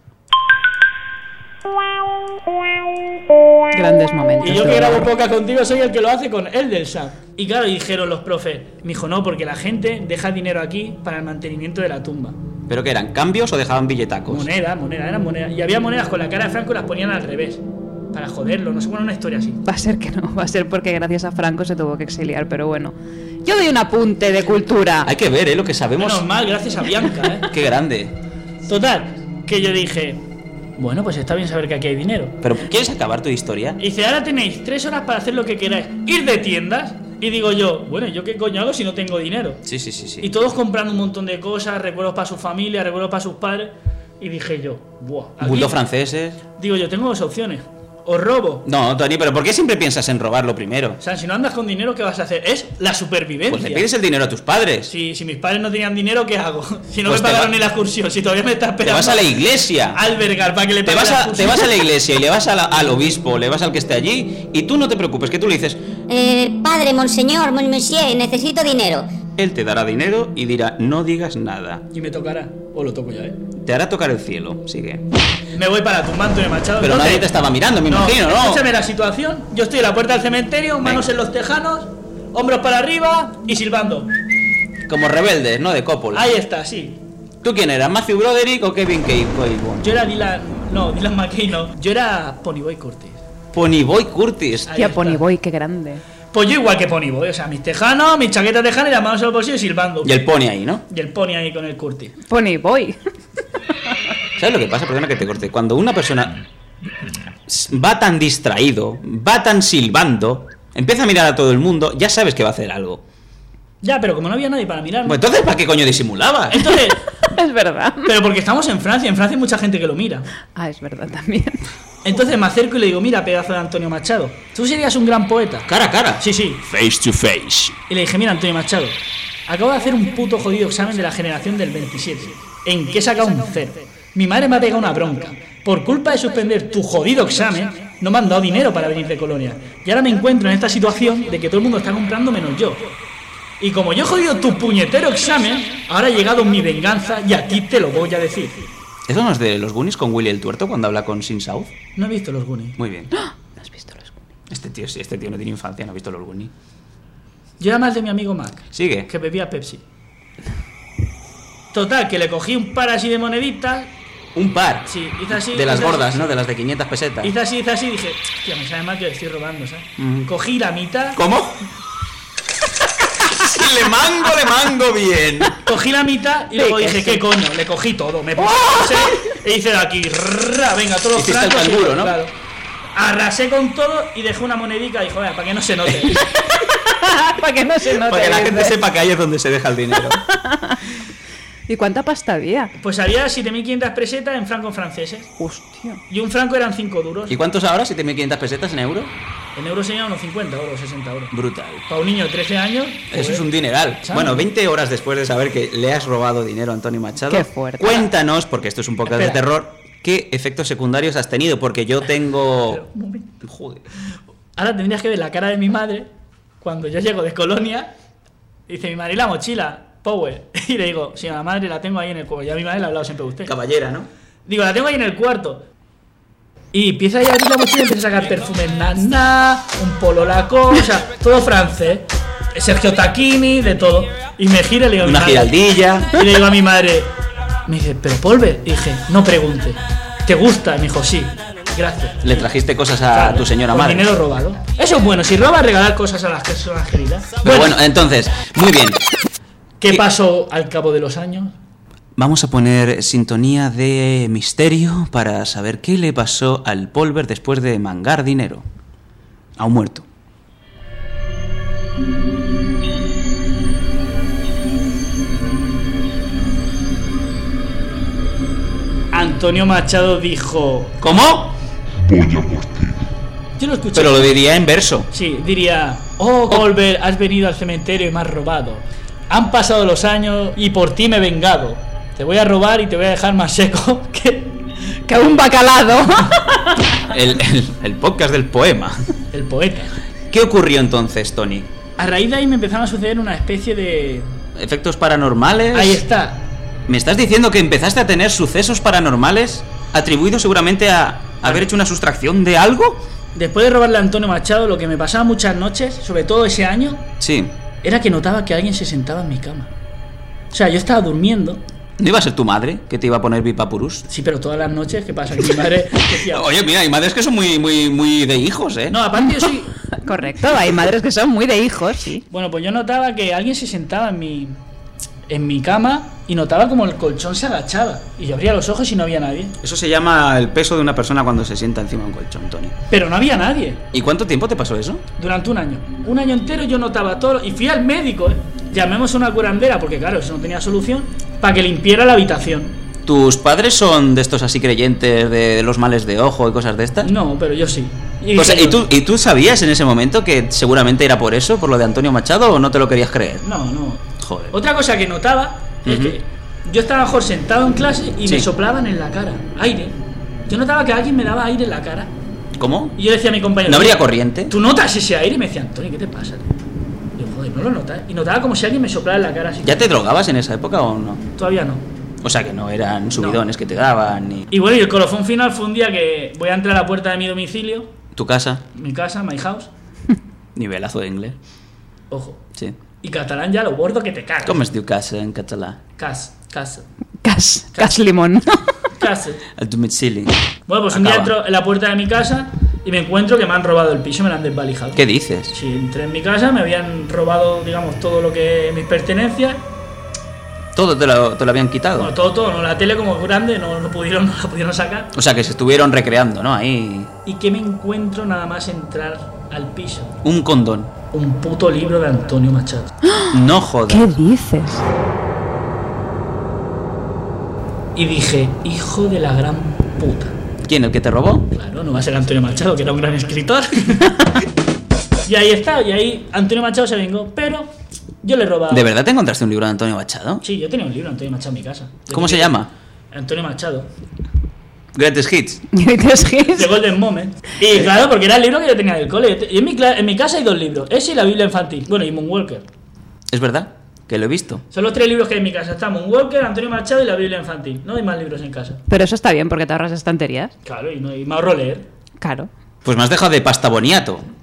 Grandes momentos. Y yo de que grabo verdad. poca contigo soy el que lo hace con el del S A P. Y claro, dijeron los profes, me dijo, no, porque la gente deja dinero aquí para el mantenimiento de la tumba. ¿Pero qué eran? ¿Cambios o dejaban billetacos? Moneda, moneda, eran monedas. Y había monedas con la cara de Franco y las ponían al revés. Para joderlo, no sé, bueno, una historia así. Va a ser que no, va a ser porque gracias a Franco se tuvo que exiliar, pero bueno. Yo doy un apunte de cultura. Hay que ver, ¿eh? Lo que sabemos. Menos mal, gracias a Bianca, ¿eh? Qué grande. Total, que yo dije, bueno, pues está bien saber que aquí hay dinero. ¿Pero quieres acabar tu historia? Y dice, ahora tenéis tres horas para hacer lo que queráis. Ir de tiendas. Y digo yo, bueno, ¿yo qué coño hago si no tengo dinero? Sí, sí, sí, sí. Y todos comprando un montón de cosas, recuerdos para su familia, recuerdos para sus padres. Y dije yo, buah. aquí- Bulldog franceses. Digo yo, tengo dos opciones. O robo. No, Tony, pero ¿por qué siempre piensas en robar lo primero? O sea, si no andas con dinero, ¿qué vas a hacer? Es la supervivencia. Pues le pides el dinero a tus padres. Si, si mis padres no tenían dinero, ¿qué hago? Si no Pues me te pagaron va- ni la excursión, si todavía me está Te esperando. vas a la iglesia. Albergar para que le Te pague vas, la a, te excursión. vas a la iglesia y le vas a la- al obispo, le vas al que esté allí y tú no te preocupes, que tú le dices, Eh, padre, monseñor, mon monsieur, necesito dinero. él te dará dinero y dirá, no digas nada. Y me tocará. O lo toco ya, ¿eh? Te hará tocar el cielo, sigue. Me voy para tu manto de Machado. Pero Entonces- nadie te estaba mirando, me imagino, ¿no? Escúchame la situación. Yo estoy en la puerta del cementerio, manos Venga. en los tejanos, hombros para arriba y silbando. Como rebeldes, ¿no? De Coppola. Ahí está, sí. ¿Tú quién eras? ¿Matthew Broderick o Kevin Claiborne? Yo era Dylan. No, Dylan McKay no. Yo era Ponyboy Curtis. Ponyboy Curtis. Ahí Tía está. Ponyboy, qué grande. Pues yo igual que Ponyboy, o sea, mis tejanos, mis chaquetas tejanas y las manos en los bolsillos y silbando. Y el pony ahí, ¿no? Y el pony ahí con el Curtis. Ponyboy. ¿Sabes lo que pasa? Perdona que te corte. Cuando una persona va tan distraído, va tan silbando, empieza a mirar a todo el mundo, ya sabes que va a hacer algo. Ya, pero como no había nadie para mirarme. Pues entonces, ¿para qué coño disimulabas? Entonces, Es verdad. pero porque estamos en Francia, en Francia hay mucha gente que lo mira. Ah, es verdad también. Entonces me acerco y le digo, mira, pedazo de Antonio Machado, tú serías un gran poeta. Cara a cara. Sí, sí. Face to face. Y le dije, mira, Antonio Machado, acabo de hacer un puto jodido examen de la generación del veintisiete, en que he sacado un cero. Mi madre me ha pegado una bronca. Por culpa de suspender tu jodido examen, no me han dado dinero para venir de Colonia. Y ahora me encuentro en esta situación de que todo el mundo está comprando menos yo. Y como yo he jodido tu puñetero examen, ahora ha llegado mi venganza y a ti te lo voy a decir. ¿Eso no es de los Goonies con Willy el Tuerto cuando habla con Sin South? No he visto los Goonies. Muy bien. ¿No has visto los Goonies? Este tío, sí, este tío no tiene infancia, no ha visto los Goonies. Yo era más de mi amigo Mac. Sigue. Que bebía Pepsi. Total, que le cogí un par así de moneditas. Un par. Sí, hice así. De las hice gordas, así, ¿no? De las de quinientas pesetas. Hice así, hice así y dije, hostia, me sabe mal que le estoy robando, ¿sabes? Mm. Cogí la mitad. ¿Cómo? Si le mango, le mango bien. Cogí la mitad y luego dije, ¿qué coño? Le cogí todo. Me puse e hice de aquí. Rrr, venga, todos los Hiciste el francos. canguro, y, ¿no? Claro. Arrasé con todo y dejé una monedica y dije, vaya, para que no se note. Para que no se note. Para que la gente dice. sepa que ahí es donde se deja el dinero. ¿Y cuánta pasta había? Pues había siete mil quinientas pesetas en francos franceses. Hostia. Y un franco eran cinco duros. ¿Y cuántos ahora? ¿siete mil quinientas pesetas en euro? En euros serían unos cincuenta euros, sesenta euros. Brutal. Para un niño de trece años. Eso es un dineral. ¿sabes? Bueno, veinte horas después de saber que le has robado dinero a Antonio Machado. Qué fuerte. Cuéntanos, porque esto es un podcast Espera. de terror, ¿qué efectos secundarios has tenido? Porque yo tengo... Pero, un momento. Joder. Ahora tendrías que ver la cara de mi madre cuando yo llego de Colonia. Dice mi madre, ¿y la mochila? Power. Y le digo, sí, la madre la tengo ahí en el cuarto. Ya mi madre le ha hablado siempre de usted. Caballera, ¿no? Digo, la tengo ahí en el cuarto. Y empieza a abrir la mochila y empieza a sacar perfumes Nana, un polo Lacoste, o sea, todo francés. Sergio Tacchini, de todo. Y me gira y le digo a mi Una madre- giraldilla. Y le digo a mi madre, me dice, ¿pero Polver? Y dije, no pregunte. ¿Te gusta? Y me dijo, sí, gracias. Le trajiste cosas a Claro, tu señora con madre. dinero robado. Eso es bueno, si robas, regalar cosas a las personas queridas. Pero bueno, entonces, muy bien. ¿Qué pasó al cabo de los años? Vamos a poner sintonía de misterio para saber qué le pasó al Polver después de mangar dinero. A un muerto. Antonio Machado dijo... ¿Cómo? Voy a por ti. Yo lo escuché. Pero lo diría en verso. Sí, diría, oh, Colbert, has venido al cementerio y me has robado. Han pasado los años y por ti me he vengado. Te voy a robar y te voy a dejar más seco que... Que un bacalado. El, el, el podcast del poema. El poeta. ¿Qué ocurrió entonces, Tony? A raíz de ahí me empezaron a suceder una especie de... ¿Efectos paranormales? Ahí está. ¿Me estás diciendo que empezaste a tener sucesos paranormales atribuidos seguramente a haber hecho una sustracción de algo? Después de robarle a Antonio Machado, lo que me pasaba muchas noches, sobre todo ese año, Sí. era que notaba que alguien se sentaba en mi cama. O sea, yo estaba durmiendo. ¿No iba a ser tu madre que te iba a poner Vipapurus? Sí, pero todas las noches, ¿qué pasa? Que mi madre decía... Oye, mira, hay madres que son muy, muy, muy de hijos, ¿eh? No, aparte yo soy... Correcto, hay madres que son muy de hijos, sí. Bueno, pues yo notaba que alguien se sentaba en mi... en mi cama y notaba como el colchón se agachaba. Y yo abría los ojos y no había nadie. Eso se llama el peso de una persona cuando se sienta encima de un colchón, Tony. Pero no había nadie. ¿Y cuánto tiempo te pasó eso? Durante un año. Un año entero yo notaba todo. Y fui al médico, ¿eh? Llamemos a una curandera, porque claro, eso no tenía solución, para que limpiara la habitación. ¿Tus padres son de estos así creyentes de los males de ojo y cosas de estas? No, pero yo sí. Y, O sea, dije ¿y yo, tú, ¿y tú sabías en ese momento que seguramente era por eso, por lo de Antonio Machado, o no te lo querías creer? No, no. Joder. Otra cosa que notaba es Ujú. que yo estaba mejor sentado en clase y Sí. me soplaban en la cara. Aire. Yo notaba que alguien me daba aire en la cara. ¿Cómo? Y yo le decía a mi compañero... ¿No habría corriente? ¿Tú notas ese aire? Y me decía, Antonio, ¿qué te pasa, tío? Y yo, joder, no lo notas. Y notaba como si alguien me soplara en la cara así. ¿Ya te drogabas en esa época o no? Todavía no. O sea, que no eran subidones que te daban ni... Y bueno, y el colofón final fue un día que voy a entrar a la puerta de mi domicilio, ¿Tu casa? mi casa, my house. Nivelazo de inglés. Ojo. Sí. Y catalán ya lo bordo que te cagas. ¿Cómo es tu casa en catalán? Cas, casa, Cas, cas limón. casa. El domicilio. Bueno, pues un día Acaba. entro en la puerta de mi casa y me encuentro que me han robado el piso, me lo han desvalijado. ¿Qué dices? Sí, entré en mi casa, me habían robado, digamos, todo lo que... mis pertenencias. Todo te lo, te lo habían quitado. Bueno, todo, todo, ¿no? La tele como es grande, no, no pudieron, no la pudieron sacar. O sea, que se estuvieron recreando, ¿no? Ahí... ¿Y qué me encuentro nada más entrar al piso? Un condón. Un puto libro de Antonio Machado. No jodas. ¿Qué dices? Y dije, hijo de la gran puta. ¿Quién? ¿El que te robó? Claro, no va a ser Antonio Machado, que era un gran escritor. Y ahí está, y ahí Antonio Machado se vengó, pero yo le robaba. ¿De verdad te encontraste un libro de Antonio Machado? Sí, yo tenía un libro de Antonio Machado en mi casa. ¿Cómo se llama? Antonio Machado. Greatest Hits. Greatest Hits. The Golden Moment. Y claro, porque era el libro que yo tenía del cole. Y en mi, cla- en mi casa hay dos libros. Ese y la Biblia infantil. Bueno, y Moonwalker. ¿Es verdad? Que lo he visto. Son los tres libros que hay en mi casa. Está Moonwalker, Antonio Machado y la Biblia infantil. No hay más libros en casa. Pero eso está bien porque te ahorras estanterías. Claro, y, no, y me ahorro leer. Claro. Pues me has dejado de pasta boniato.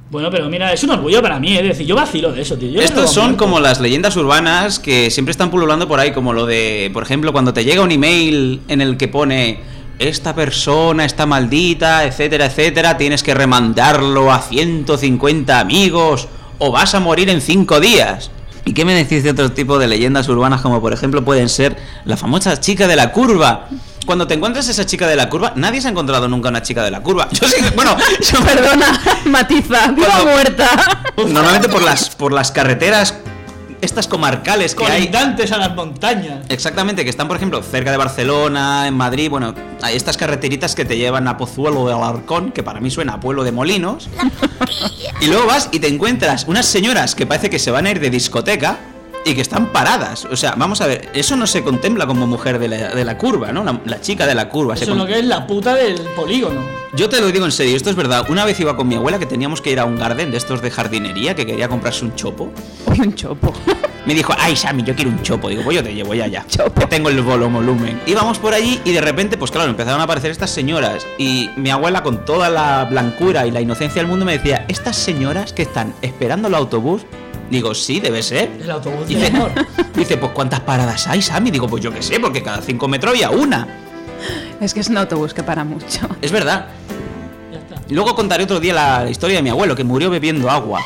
Bueno, pero mira, es un orgullo para mí, es decir, yo vacilo de eso, tío. Yo Estos son como las leyendas urbanas que siempre están pululando por ahí, como lo de, por ejemplo, cuando te llega un email en el que pone esta persona está maldita, etcétera, etcétera, tienes que remandarlo a ciento cincuenta amigos o vas a morir en cinco días. ¿Y qué me decís de otro tipo de leyendas urbanas como por ejemplo pueden ser la famosa chica de la curva? Cuando te encuentras esa chica de la curva, nadie se ha encontrado nunca una chica de la curva. Yo sí, bueno, yo... Perdona, matiza, viva Cuando... muerta. Normalmente por las por las carreteras estas comarcales que hay colindantes a las montañas. Exactamente, que están por ejemplo cerca de Barcelona, en Madrid, bueno, hay estas carreteritas que te llevan a Pozuelo de Alarcón, que para mí suena a pueblo de molinos. Y luego vas y te encuentras unas señoras que parece que se van a ir de discoteca y que están paradas. O sea, vamos a ver, eso no se contempla como mujer de la, de la curva, ¿no? La, la chica de la curva. Eso se es lo que es la puta del polígono. Yo te lo digo en serio, esto es verdad. Una vez iba con mi abuela que teníamos que ir a un garden de estos de jardinería, que quería comprarse un chopo. Un chopo. Me dijo, ay, Sammy, yo quiero un chopo. Digo, pues yo te llevo ya, ya. Chopo. Que tengo el volumen. Íbamos por allí y de repente, pues claro, empezaron a aparecer estas señoras. Y mi abuela, con toda la blancura y la inocencia del mundo, me decía, estas señoras que están esperando el autobús. Digo, sí, debe ser. El autobús dice, de amor. Dice, pues ¿cuántas paradas hay, Sammy? Digo, pues yo qué sé, porque cada cinco metros había una. Es que es un autobús que para mucho. Es verdad. Ya está. Luego contaré otro día la historia de mi abuelo, que murió bebiendo agua.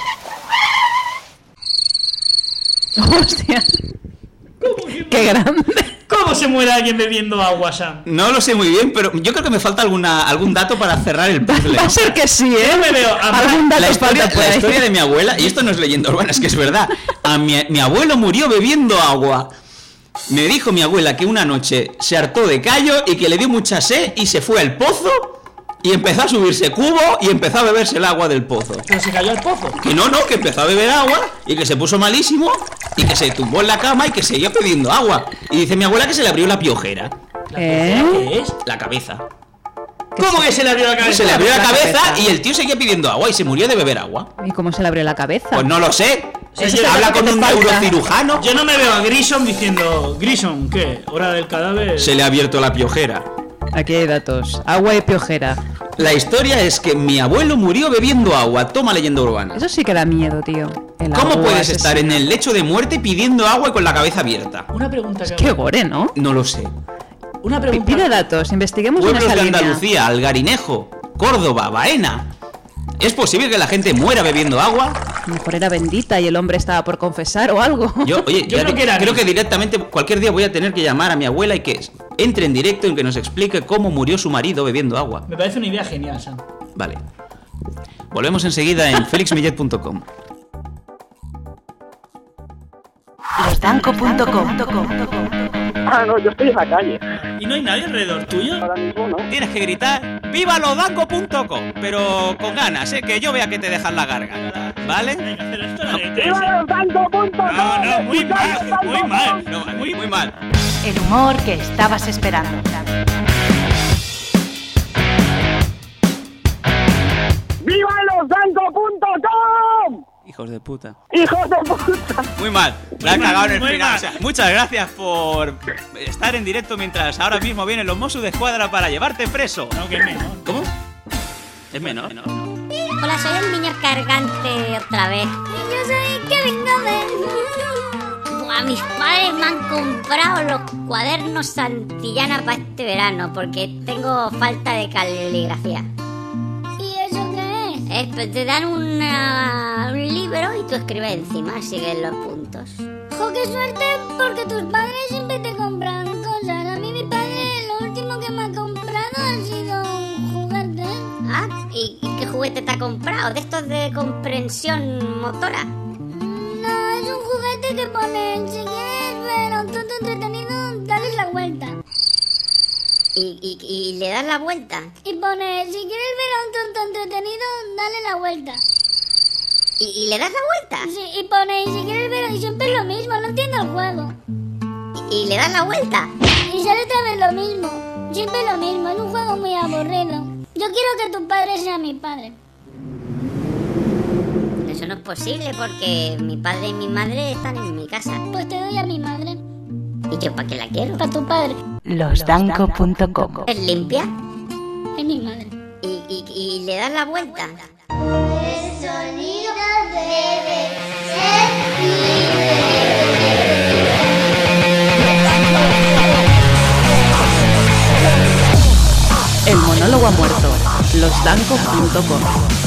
Hostia. Qué grande. ¿Cómo se muere alguien bebiendo agua, Sam? No lo sé muy bien, pero yo creo que me falta alguna algún dato para cerrar el puzzle. Va a ser que sí, ¿eh? Yo me veo a algún dato la historia, falta por la ahí. historia de mi abuela, y esto no es leyenda urbana, es que es verdad. A mi, mi abuelo murió bebiendo agua. Me dijo mi abuela que una noche se hartó de callo y que le dio mucha sed y se fue al pozo y empezó a subirse cubo y empezó a beberse el agua del pozo. ¿Pero se cayó al pozo? Que no, no, que empezó a beber agua y que se puso malísimo y que se tumbó en la cama y que seguía pidiendo agua. Y dice mi abuela que se le abrió la piojera. ¿La ¿Eh? ¿Qué es? La cabeza. ¿Cómo que se le abrió la cabeza? Se le abrió la, la cabeza, cabeza y el tío seguía pidiendo agua y se murió de beber agua. ¿Y cómo se le abrió la cabeza? Pues no lo sé. Sí, yo- Habla con un falta. neurocirujano. Yo no me veo a Grison diciendo, Grison, ¿qué? ¿Hora del cadáver? Se le ha abierto la piojera. Aquí hay datos. Agua y piojera. La historia es que mi abuelo murió bebiendo agua. Toma leyenda urbana. Eso sí que da miedo, tío. El ¿Cómo agua puedes asesina. estar en el lecho de muerte pidiendo agua y con la cabeza abierta? Una pregunta que... Qué gore, ¿no? No lo sé. Una P- pregunta... Pide datos, investiguemos en Pueblos esa de línea. Andalucía, Algarinejo, Córdoba, Baena. ¿Es posible que la gente muera bebiendo agua? A lo mejor era bendita y el hombre estaba por confesar o algo. Yo, oye, Yo ya creo te- que era creo gris. que directamente cualquier día voy a tener que llamar a mi abuela y que entre en directo y que nos explique cómo murió su marido bebiendo agua. Me parece una idea genial, Sam. Vale. Volvemos enseguida en felix millet punto com. losdanco punto com. Ah, no, yo estoy en la calle. ¿Y no hay nadie alrededor tuyo? Ahora mismo no. Tienes que gritar ¡Viva losdanco punto com! Pero con ganas, ¿eh? Que yo vea que te dejan la garganta, ¿vale? Venga, pero esto no le ¡Viva interesa. los danco punto com! No, no, muy mal, muy mal. No, muy, muy mal. El humor que estabas esperando. ¡Viva los danco punto com! Hijos de puta. ¡Hijos de puta! Muy mal, la has Muy cagado mal, en el muy final. mal. O sea, muchas gracias por estar en directo mientras ahora mismo vienen los Mossos de Escuadra para llevarte preso. No, que es menor. ¿Cómo? Es menor. Hola, soy el niño cargante otra vez. Y yo soy que vengo de... Buah, mis padres me han comprado los cuadernos Santillana para este verano porque tengo falta de caligrafía. ¿Y eso qué es? Es, pues, te dan una- un libro y tú escribes encima, siguen los puntos. ¡Jo, qué suerte! Porque tus padres siempre te compran cosas. A mí mi padre lo último que me ha comprado ha sido un juguete. Ah, ¿y, y qué juguete te ha comprado? ¿De estos de comprensión motora? No, es un juguete que pone, si quieres ver a un tonto entretenido, dale la vuelta. ¿Y, y, y le das la vuelta? Y pone, si quieres ver a un tonto entretenido, dale la vuelta. ¿Y, y le das la vuelta? Sí, y pone, y si quieres ver, y siempre es lo mismo, no entiendo el juego. ¿Y, y le das la vuelta? Y sale otra vez lo mismo, siempre lo mismo, es un juego muy aburrido. Yo quiero que tu padre sea mi padre. Eso no es posible porque mi padre y mi madre están en mi casa. Pues te doy a mi madre. ¿Y yo para qué la quiero? Para tu padre. losdanco punto com. ¿Es limpia? Es mi madre. ¿Y, y, y le das la vuelta? Eso sonido debe ser libre. El monólogo ha muerto. los danco punto com.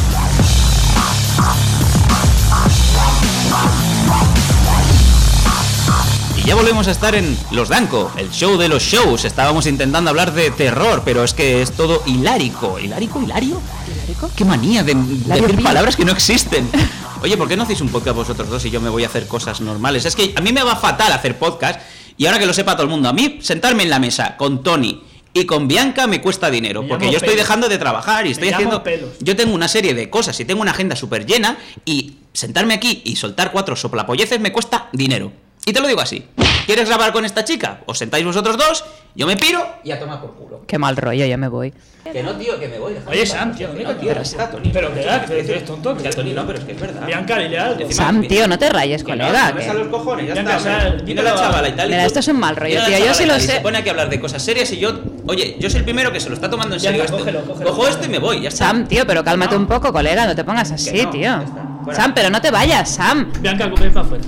Y ya volvemos a estar en Los Danco, el show de los shows. Estábamos intentando hablar de terror, pero es que es todo hilárico. ¿Hilárico? ¿Hilario? ¿Hilárico? Qué manía de, de decir mío. palabras que no existen. Oye, ¿por qué no hacéis un podcast vosotros dos y yo me voy a hacer cosas normales? Es que a mí me va fatal hacer podcast, y ahora que lo sepa todo el mundo, a mí sentarme en la mesa con Tony y con Bianca me cuesta dinero, porque yo estoy pelos. dejando de trabajar y estoy me haciendo... Pelos. Yo tengo una serie de cosas y tengo una agenda súper llena, y sentarme aquí y soltar cuatro soplapolleces me cuesta dinero. Y te lo digo así. ¿Quieres grabar con esta chica? Os sentáis vosotros dos, yo me piro y a tomar por culo. Qué mal rollo, ya me voy. Que no, tío, que me voy. Oye, Sam, tío, no, tío, pero está Tony. Pero que da, que eres tonto. Que Tony no, pero es que es verdad. Bianca, dile algo. Sam, tío, no te rayes, colega. No, me salen los cojones, ya Bianca, está. Mira la chavala y tal. Mira, esto es un mal rollo, tío, yo sí lo sé. Se pone aquí a hablar de cosas serias y yo... Oye, yo soy el primero que se lo está tomando en serio esto. Cojo esto y me voy, ya está. Sam, tío, pero cálmate un poco, colega, no te pongas así, tío. Sam, pero no te vayas, Sam. Bianca, come para afuera.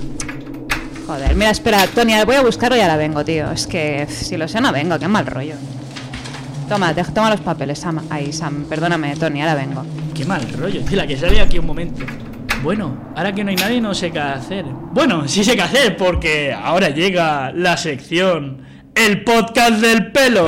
Joder, mira, espera, Tony, voy a buscarlo y ahora vengo, tío. Es que si lo sé no vengo, qué mal rollo. Toma, te, toma los papeles, Sam. Ahí, Sam, perdóname, Tony, ahora vengo. Qué mal rollo, tío, la que sale aquí un momento. Bueno, ahora que no hay nadie no sé qué hacer. Bueno, sí sé qué hacer, porque ahora llega la sección El Podcast del Pelo.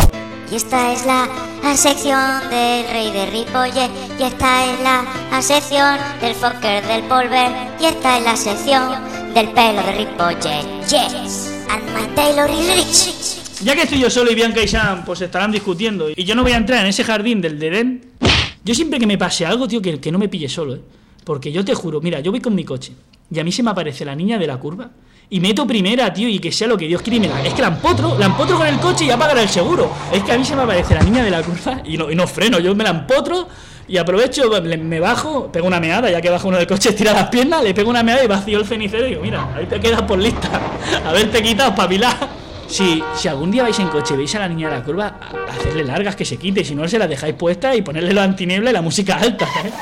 Y esta es la, la sección del rey de Ripollet. Y esta es la, la sección del Fokker del Polver. Y esta es la sección del pelo de Ripollet. Yes, and my Taylor is rich. Ya que estoy yo solo y Bianca y Sam pues estarán discutiendo y yo no voy a entrar en ese jardín del Edén, yo siempre que me pase algo, tío, que, que no me pille solo, ¿eh? Porque yo te juro, mira, yo voy con mi coche y a mí se me aparece la niña de la curva y meto primera, tío, y que sea lo que Dios quiere y me la... Es que la empotro, la empotro con el coche y ya pagará el seguro. Es que a mí se me aparece la niña de la curva y no, y no freno, yo me la empotro y aprovecho, me bajo, pego una meada, ya que bajo uno del coche, estira las piernas, le pego una meada y vacío el cenicero y digo, mira, ahí te quedas por lista, haberte quitado, espabilá. Si, si algún día vais en coche y veis a la niña de la curva, a hacerle largas que se quite, si no se las dejáis puestas y ponerle los antiniebla y la música alta, ¿eh?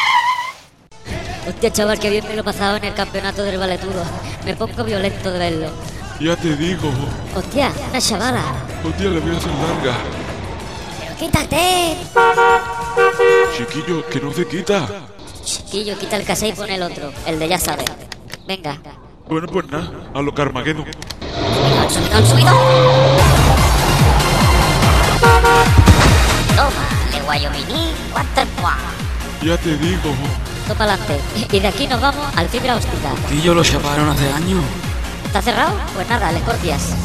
Hostia, chaval, que bien me lo he pasado en el campeonato del valetudo. Me pongo violento de verlo. Ya te digo. Hostia, una chavala. Hostia, la voy a hacer larga. Pero quítate. Chiquillo, que no se quita. Chiquillo, quita el casé y pon el otro, el de ya sabes. Venga. Bueno, pues nada, a lo Carmageddon. Al subidón, al subidón. Toma, le Guayomini, waterpoint. Ya te digo. Toma adelante. Y de aquí nos vamos al fibra óptica. Y yo lo chaparon hace años. ¿Está cerrado? Pues nada, le cortias.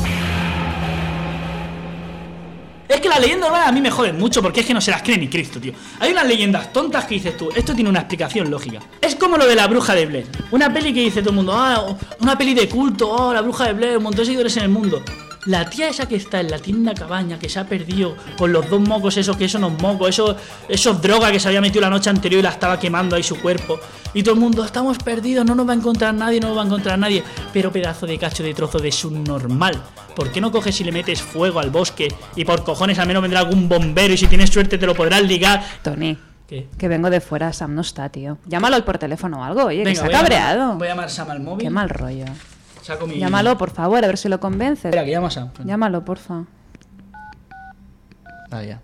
Es que las leyendas urbanas a mí me joden mucho porque es que no se las cree ni Cristo, tío. Hay unas leyendas tontas que dices tú, esto tiene una explicación lógica. Es como lo de la bruja de Blair. Una peli que dice todo el mundo, ah, una peli de culto, oh, la bruja de Blair, un montón de seguidores en el mundo. La tía esa que está en la tienda cabaña, que se ha perdido con los dos mocos esos, que esos no mocos, esos, esos drogas que se había metido la noche anterior y la estaba quemando ahí su cuerpo. Y todo el mundo, estamos perdidos, no nos va a encontrar nadie, no nos va a encontrar nadie. Pero pedazo de cacho de trozo de subnormal. ¿Por qué no coges y le metes fuego al bosque? Y por cojones al menos vendrá algún bombero y si tienes suerte te lo podrás ligar. Tony, ¿qué? Que vengo de fuera, Sam no está, tío. Llámalo por teléfono o algo, oye, Venga, que se ha voy a cabreado. llamar, voy a llamar a Sam al móvil. Qué mal rollo. Saco mi... Llámalo, por favor, a ver si lo convence. Espera, que llama a Sam. Llámalo, porfa. Ah, ya.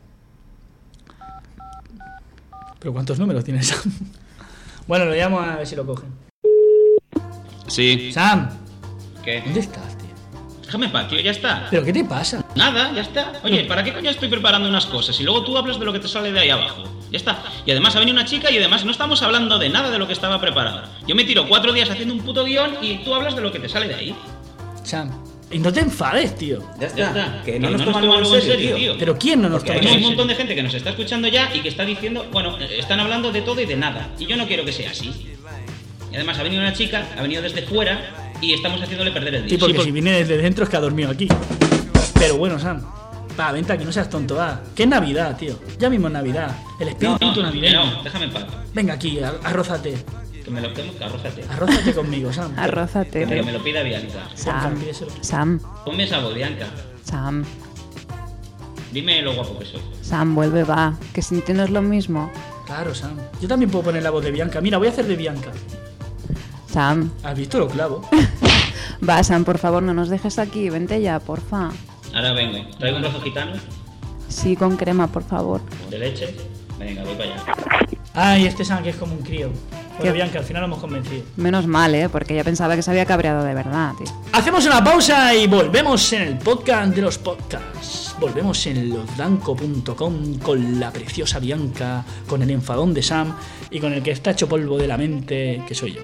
¿Pero cuántos números tiene Sam? Bueno, lo llamo a ver si lo cogen. Sí. Sam. ¿Qué? ¿Dónde estás, tío? Déjame en paz, tío, ya está. ¿Pero qué te pasa? Nada, ya está. Oye, ¿para qué coño estoy preparando unas cosas? Y luego tú hablas de lo que te sale de ahí abajo. Ya está. Y además ha venido una chica y además no estamos hablando de nada de lo que estaba preparado. Yo me tiro cuatro días haciendo un puto guión y tú hablas de lo que te sale de ahí. Sam, y no te enfades, tío. Ya está. Ya está. Que no, que nos, no nos tomamos en serio, tío. tío. ¿Pero quién no nos toma en serio? Hay un montón de gente que nos está escuchando ya y que está diciendo, bueno, están hablando de todo y de nada. Y yo no quiero que sea así. Y además ha venido una chica, ha venido desde fuera y estamos haciéndole perder el día. Sí, porque sí, si viene desde dentro es que ha dormido aquí. Pero bueno, Sam, va, vente aquí, no seas tonto, va. ¿Qué es Navidad, tío? Ya mismo es Navidad. El espíritu no, no, navideño. No, déjame en paz. Venga aquí, arrózate. Que me lo tengo, arrózate. Arrózate conmigo, Sam. Arrózate. Que me lo pida Bianca. Sam. Sam. Ponme esa voz, Bianca. Sam. Dime lo guapo que soy. Sam, vuelve, va. Que sin ti no es lo mismo. Claro, Sam. Yo también puedo poner la voz de Bianca. Mira, voy a hacer de Bianca. Sam. ¿Has visto lo clavo? Va, Sam, por favor, no nos dejes aquí. Vente ya, porfa. Ahora vengo. ¿Traigo un rojo gitano? Sí, con crema, por favor. ¿De leche? Venga, voy para allá. Ay, este Sam que es como un crío. Bueno, ¿Qué? Bianca, al final lo hemos convencido. Menos mal, ¿eh? Porque ya pensaba que se había cabreado de verdad, tío. Hacemos una pausa y volvemos en el podcast de los podcasts. Volvemos en losdanco punto com con la preciosa Bianca, con el enfadón de Sam y con el que está hecho polvo de la mente, que soy yo.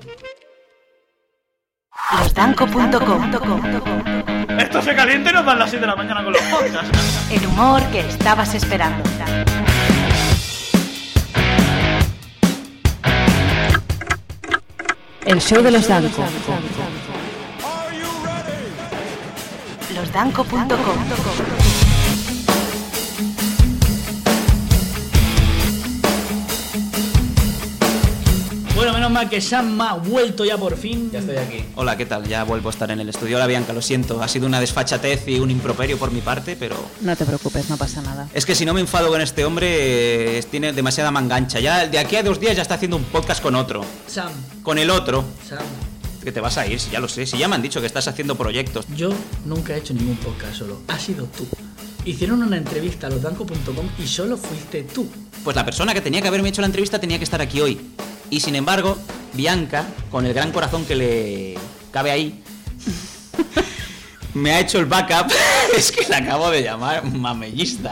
losdanco punto com. Esto se calienta y nos dan las siete de la mañana con los podcasts. El humor que estabas esperando. El show de los Danco. losdanco punto com. Bueno, menos mal que Sam ha vuelto ya por fin. Ya estoy aquí. Hola, ¿qué tal? Ya vuelvo a estar en el estudio. Hola, Bianca, lo siento. Ha sido una desfachatez y un improperio por mi parte, pero... No te preocupes, no pasa nada. Es que si no me enfado con este hombre, eh, tiene demasiada mangancha. Ya de aquí a dos días ya está haciendo un podcast con otro. Sam. Con el otro. Sam. Que te vas a ir, si ya lo sé. Si ya me han dicho que estás haciendo proyectos. Yo nunca he hecho ningún podcast solo. Ha sido tú. Hicieron una entrevista a losdanco punto com y solo fuiste tú. Pues la persona que tenía que haberme hecho la entrevista tenía que estar aquí hoy. Y sin embargo, Bianca, con el gran corazón que le cabe ahí, me ha hecho el backup. Es que la acabo de llamar mamellista.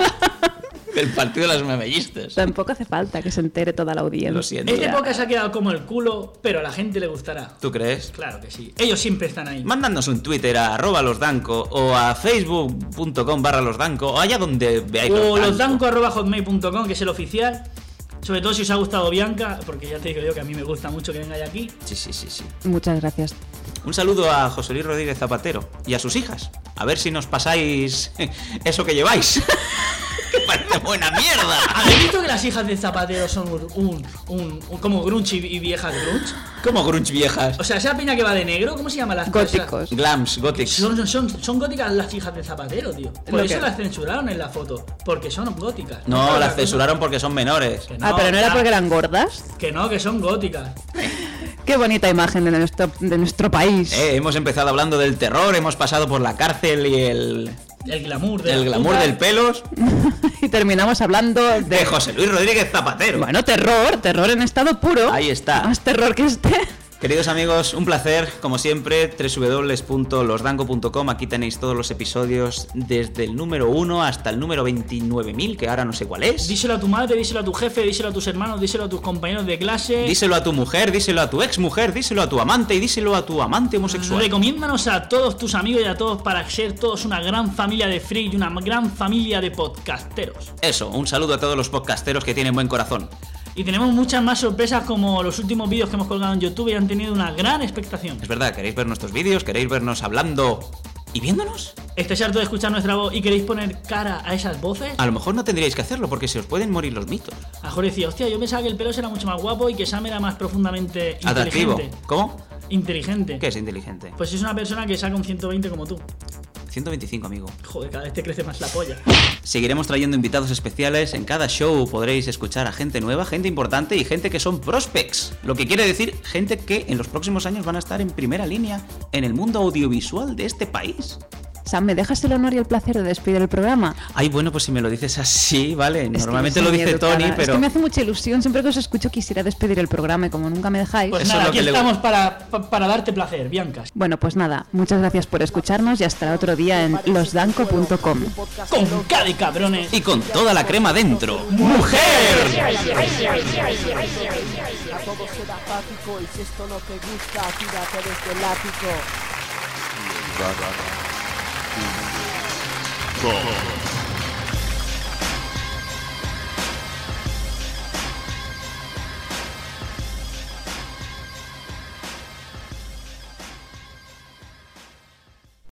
Del partido de las mamellistas. Tampoco hace falta que se entere toda la audiencia. Lo siento. Este podcast se ha quedado como el culo, pero a la gente le gustará. ¿Tú crees? Claro que sí. Ellos siempre están ahí. Mándanos un Twitter a arroba losdanco o a facebook punto com barra losdanco o allá donde veáis O losdanco. losdanco arroba hotmail punto com, que es el oficial. Sobre todo si os ha gustado Bianca, porque ya te digo yo que a mí me gusta mucho que vengáis aquí. Sí, sí, sí, sí. Muchas gracias. Un saludo a José Luis Rodríguez Zapatero y a sus hijas. A ver si nos pasáis eso que lleváis. ¡Que parece buena mierda! ¿Habéis visto que las hijas de Zapatero son un, un, un, un como grunge y, y viejas grunge? ¿Cómo grunge viejas? O sea, esa peña que va de negro, ¿cómo se llama las Góticos. cosas? Glams, gothics. Son, son, son góticas las hijas de Zapatero, tío. Por Lo eso que- las censuraron en la foto. Porque son góticas. No, por las otra censuraron porque son menores. cosa. Que Ah, pero no era ya. porque eran gordas. Que no, que son góticas. Qué bonita imagen de nuestro, de nuestro país. Eh, hemos empezado hablando del terror, hemos pasado por la cárcel y el... El glamour de El las glamour putas. del pelos Y terminamos hablando de... de José Luis Rodríguez Zapatero. Bueno, terror, terror en estado puro. Ahí está. Más terror que este. Queridos amigos, un placer, como siempre, doble u doble u doble u punto losdanco punto com. Aquí tenéis todos los episodios desde el número uno hasta el número veintinueve mil, que ahora no sé cuál es. Díselo a tu madre, díselo a tu jefe, díselo a tus hermanos, díselo a tus compañeros de clase. Díselo a tu mujer, díselo a tu ex mujer, díselo a tu amante y díselo a tu amante homosexual. Recomiéndanos a todos tus amigos y a todos para ser todos una gran familia de freak y una gran familia de podcasteros. Eso, un saludo a todos los podcasteros que tienen buen corazón. Y tenemos muchas más sorpresas como los últimos vídeos que hemos colgado en YouTube y han tenido una gran expectación. Es verdad, ¿queréis ver nuestros vídeos? ¿Queréis vernos hablando y viéndonos? ¿Estáis harto de escuchar nuestra voz y queréis poner cara a esas voces? A lo mejor no tendríais que hacerlo porque se os pueden morir los mitos. A Jorge decía, hostia, yo pensaba que el pelo era mucho más guapo y que Sam era más profundamente Atractivo. inteligente. ¿Cómo? Inteligente. ¿Qué es inteligente? Pues es una persona que saca un ciento veinte como tú. ciento veinticinco, amigo. Joder, cada vez te crece más la polla. Seguiremos trayendo invitados especiales. En cada show podréis escuchar a gente nueva, gente importante y gente que son prospects. Lo que quiere decir gente que en los próximos años van a estar en primera línea en el mundo audiovisual de este país. Sam, ¿me dejas el honor y el placer de despedir el programa? Ay, bueno, pues si me lo dices así, vale. Es que Normalmente no lo soy dice educada. Tony, Es pero... que me hace mucha ilusión. Siempre que os escucho quisiera despedir el programa y como nunca me dejáis... Pues Eso nada, es lo aquí que le- estamos para, pa- para darte placer, Bianca. Bueno, pues nada, muchas gracias por escucharnos y hasta otro día en losdanco punto com. Con K de cabrones. Y con toda la crema dentro. A todos queda apático y si esto no te gusta, tírate desde el ático. Go.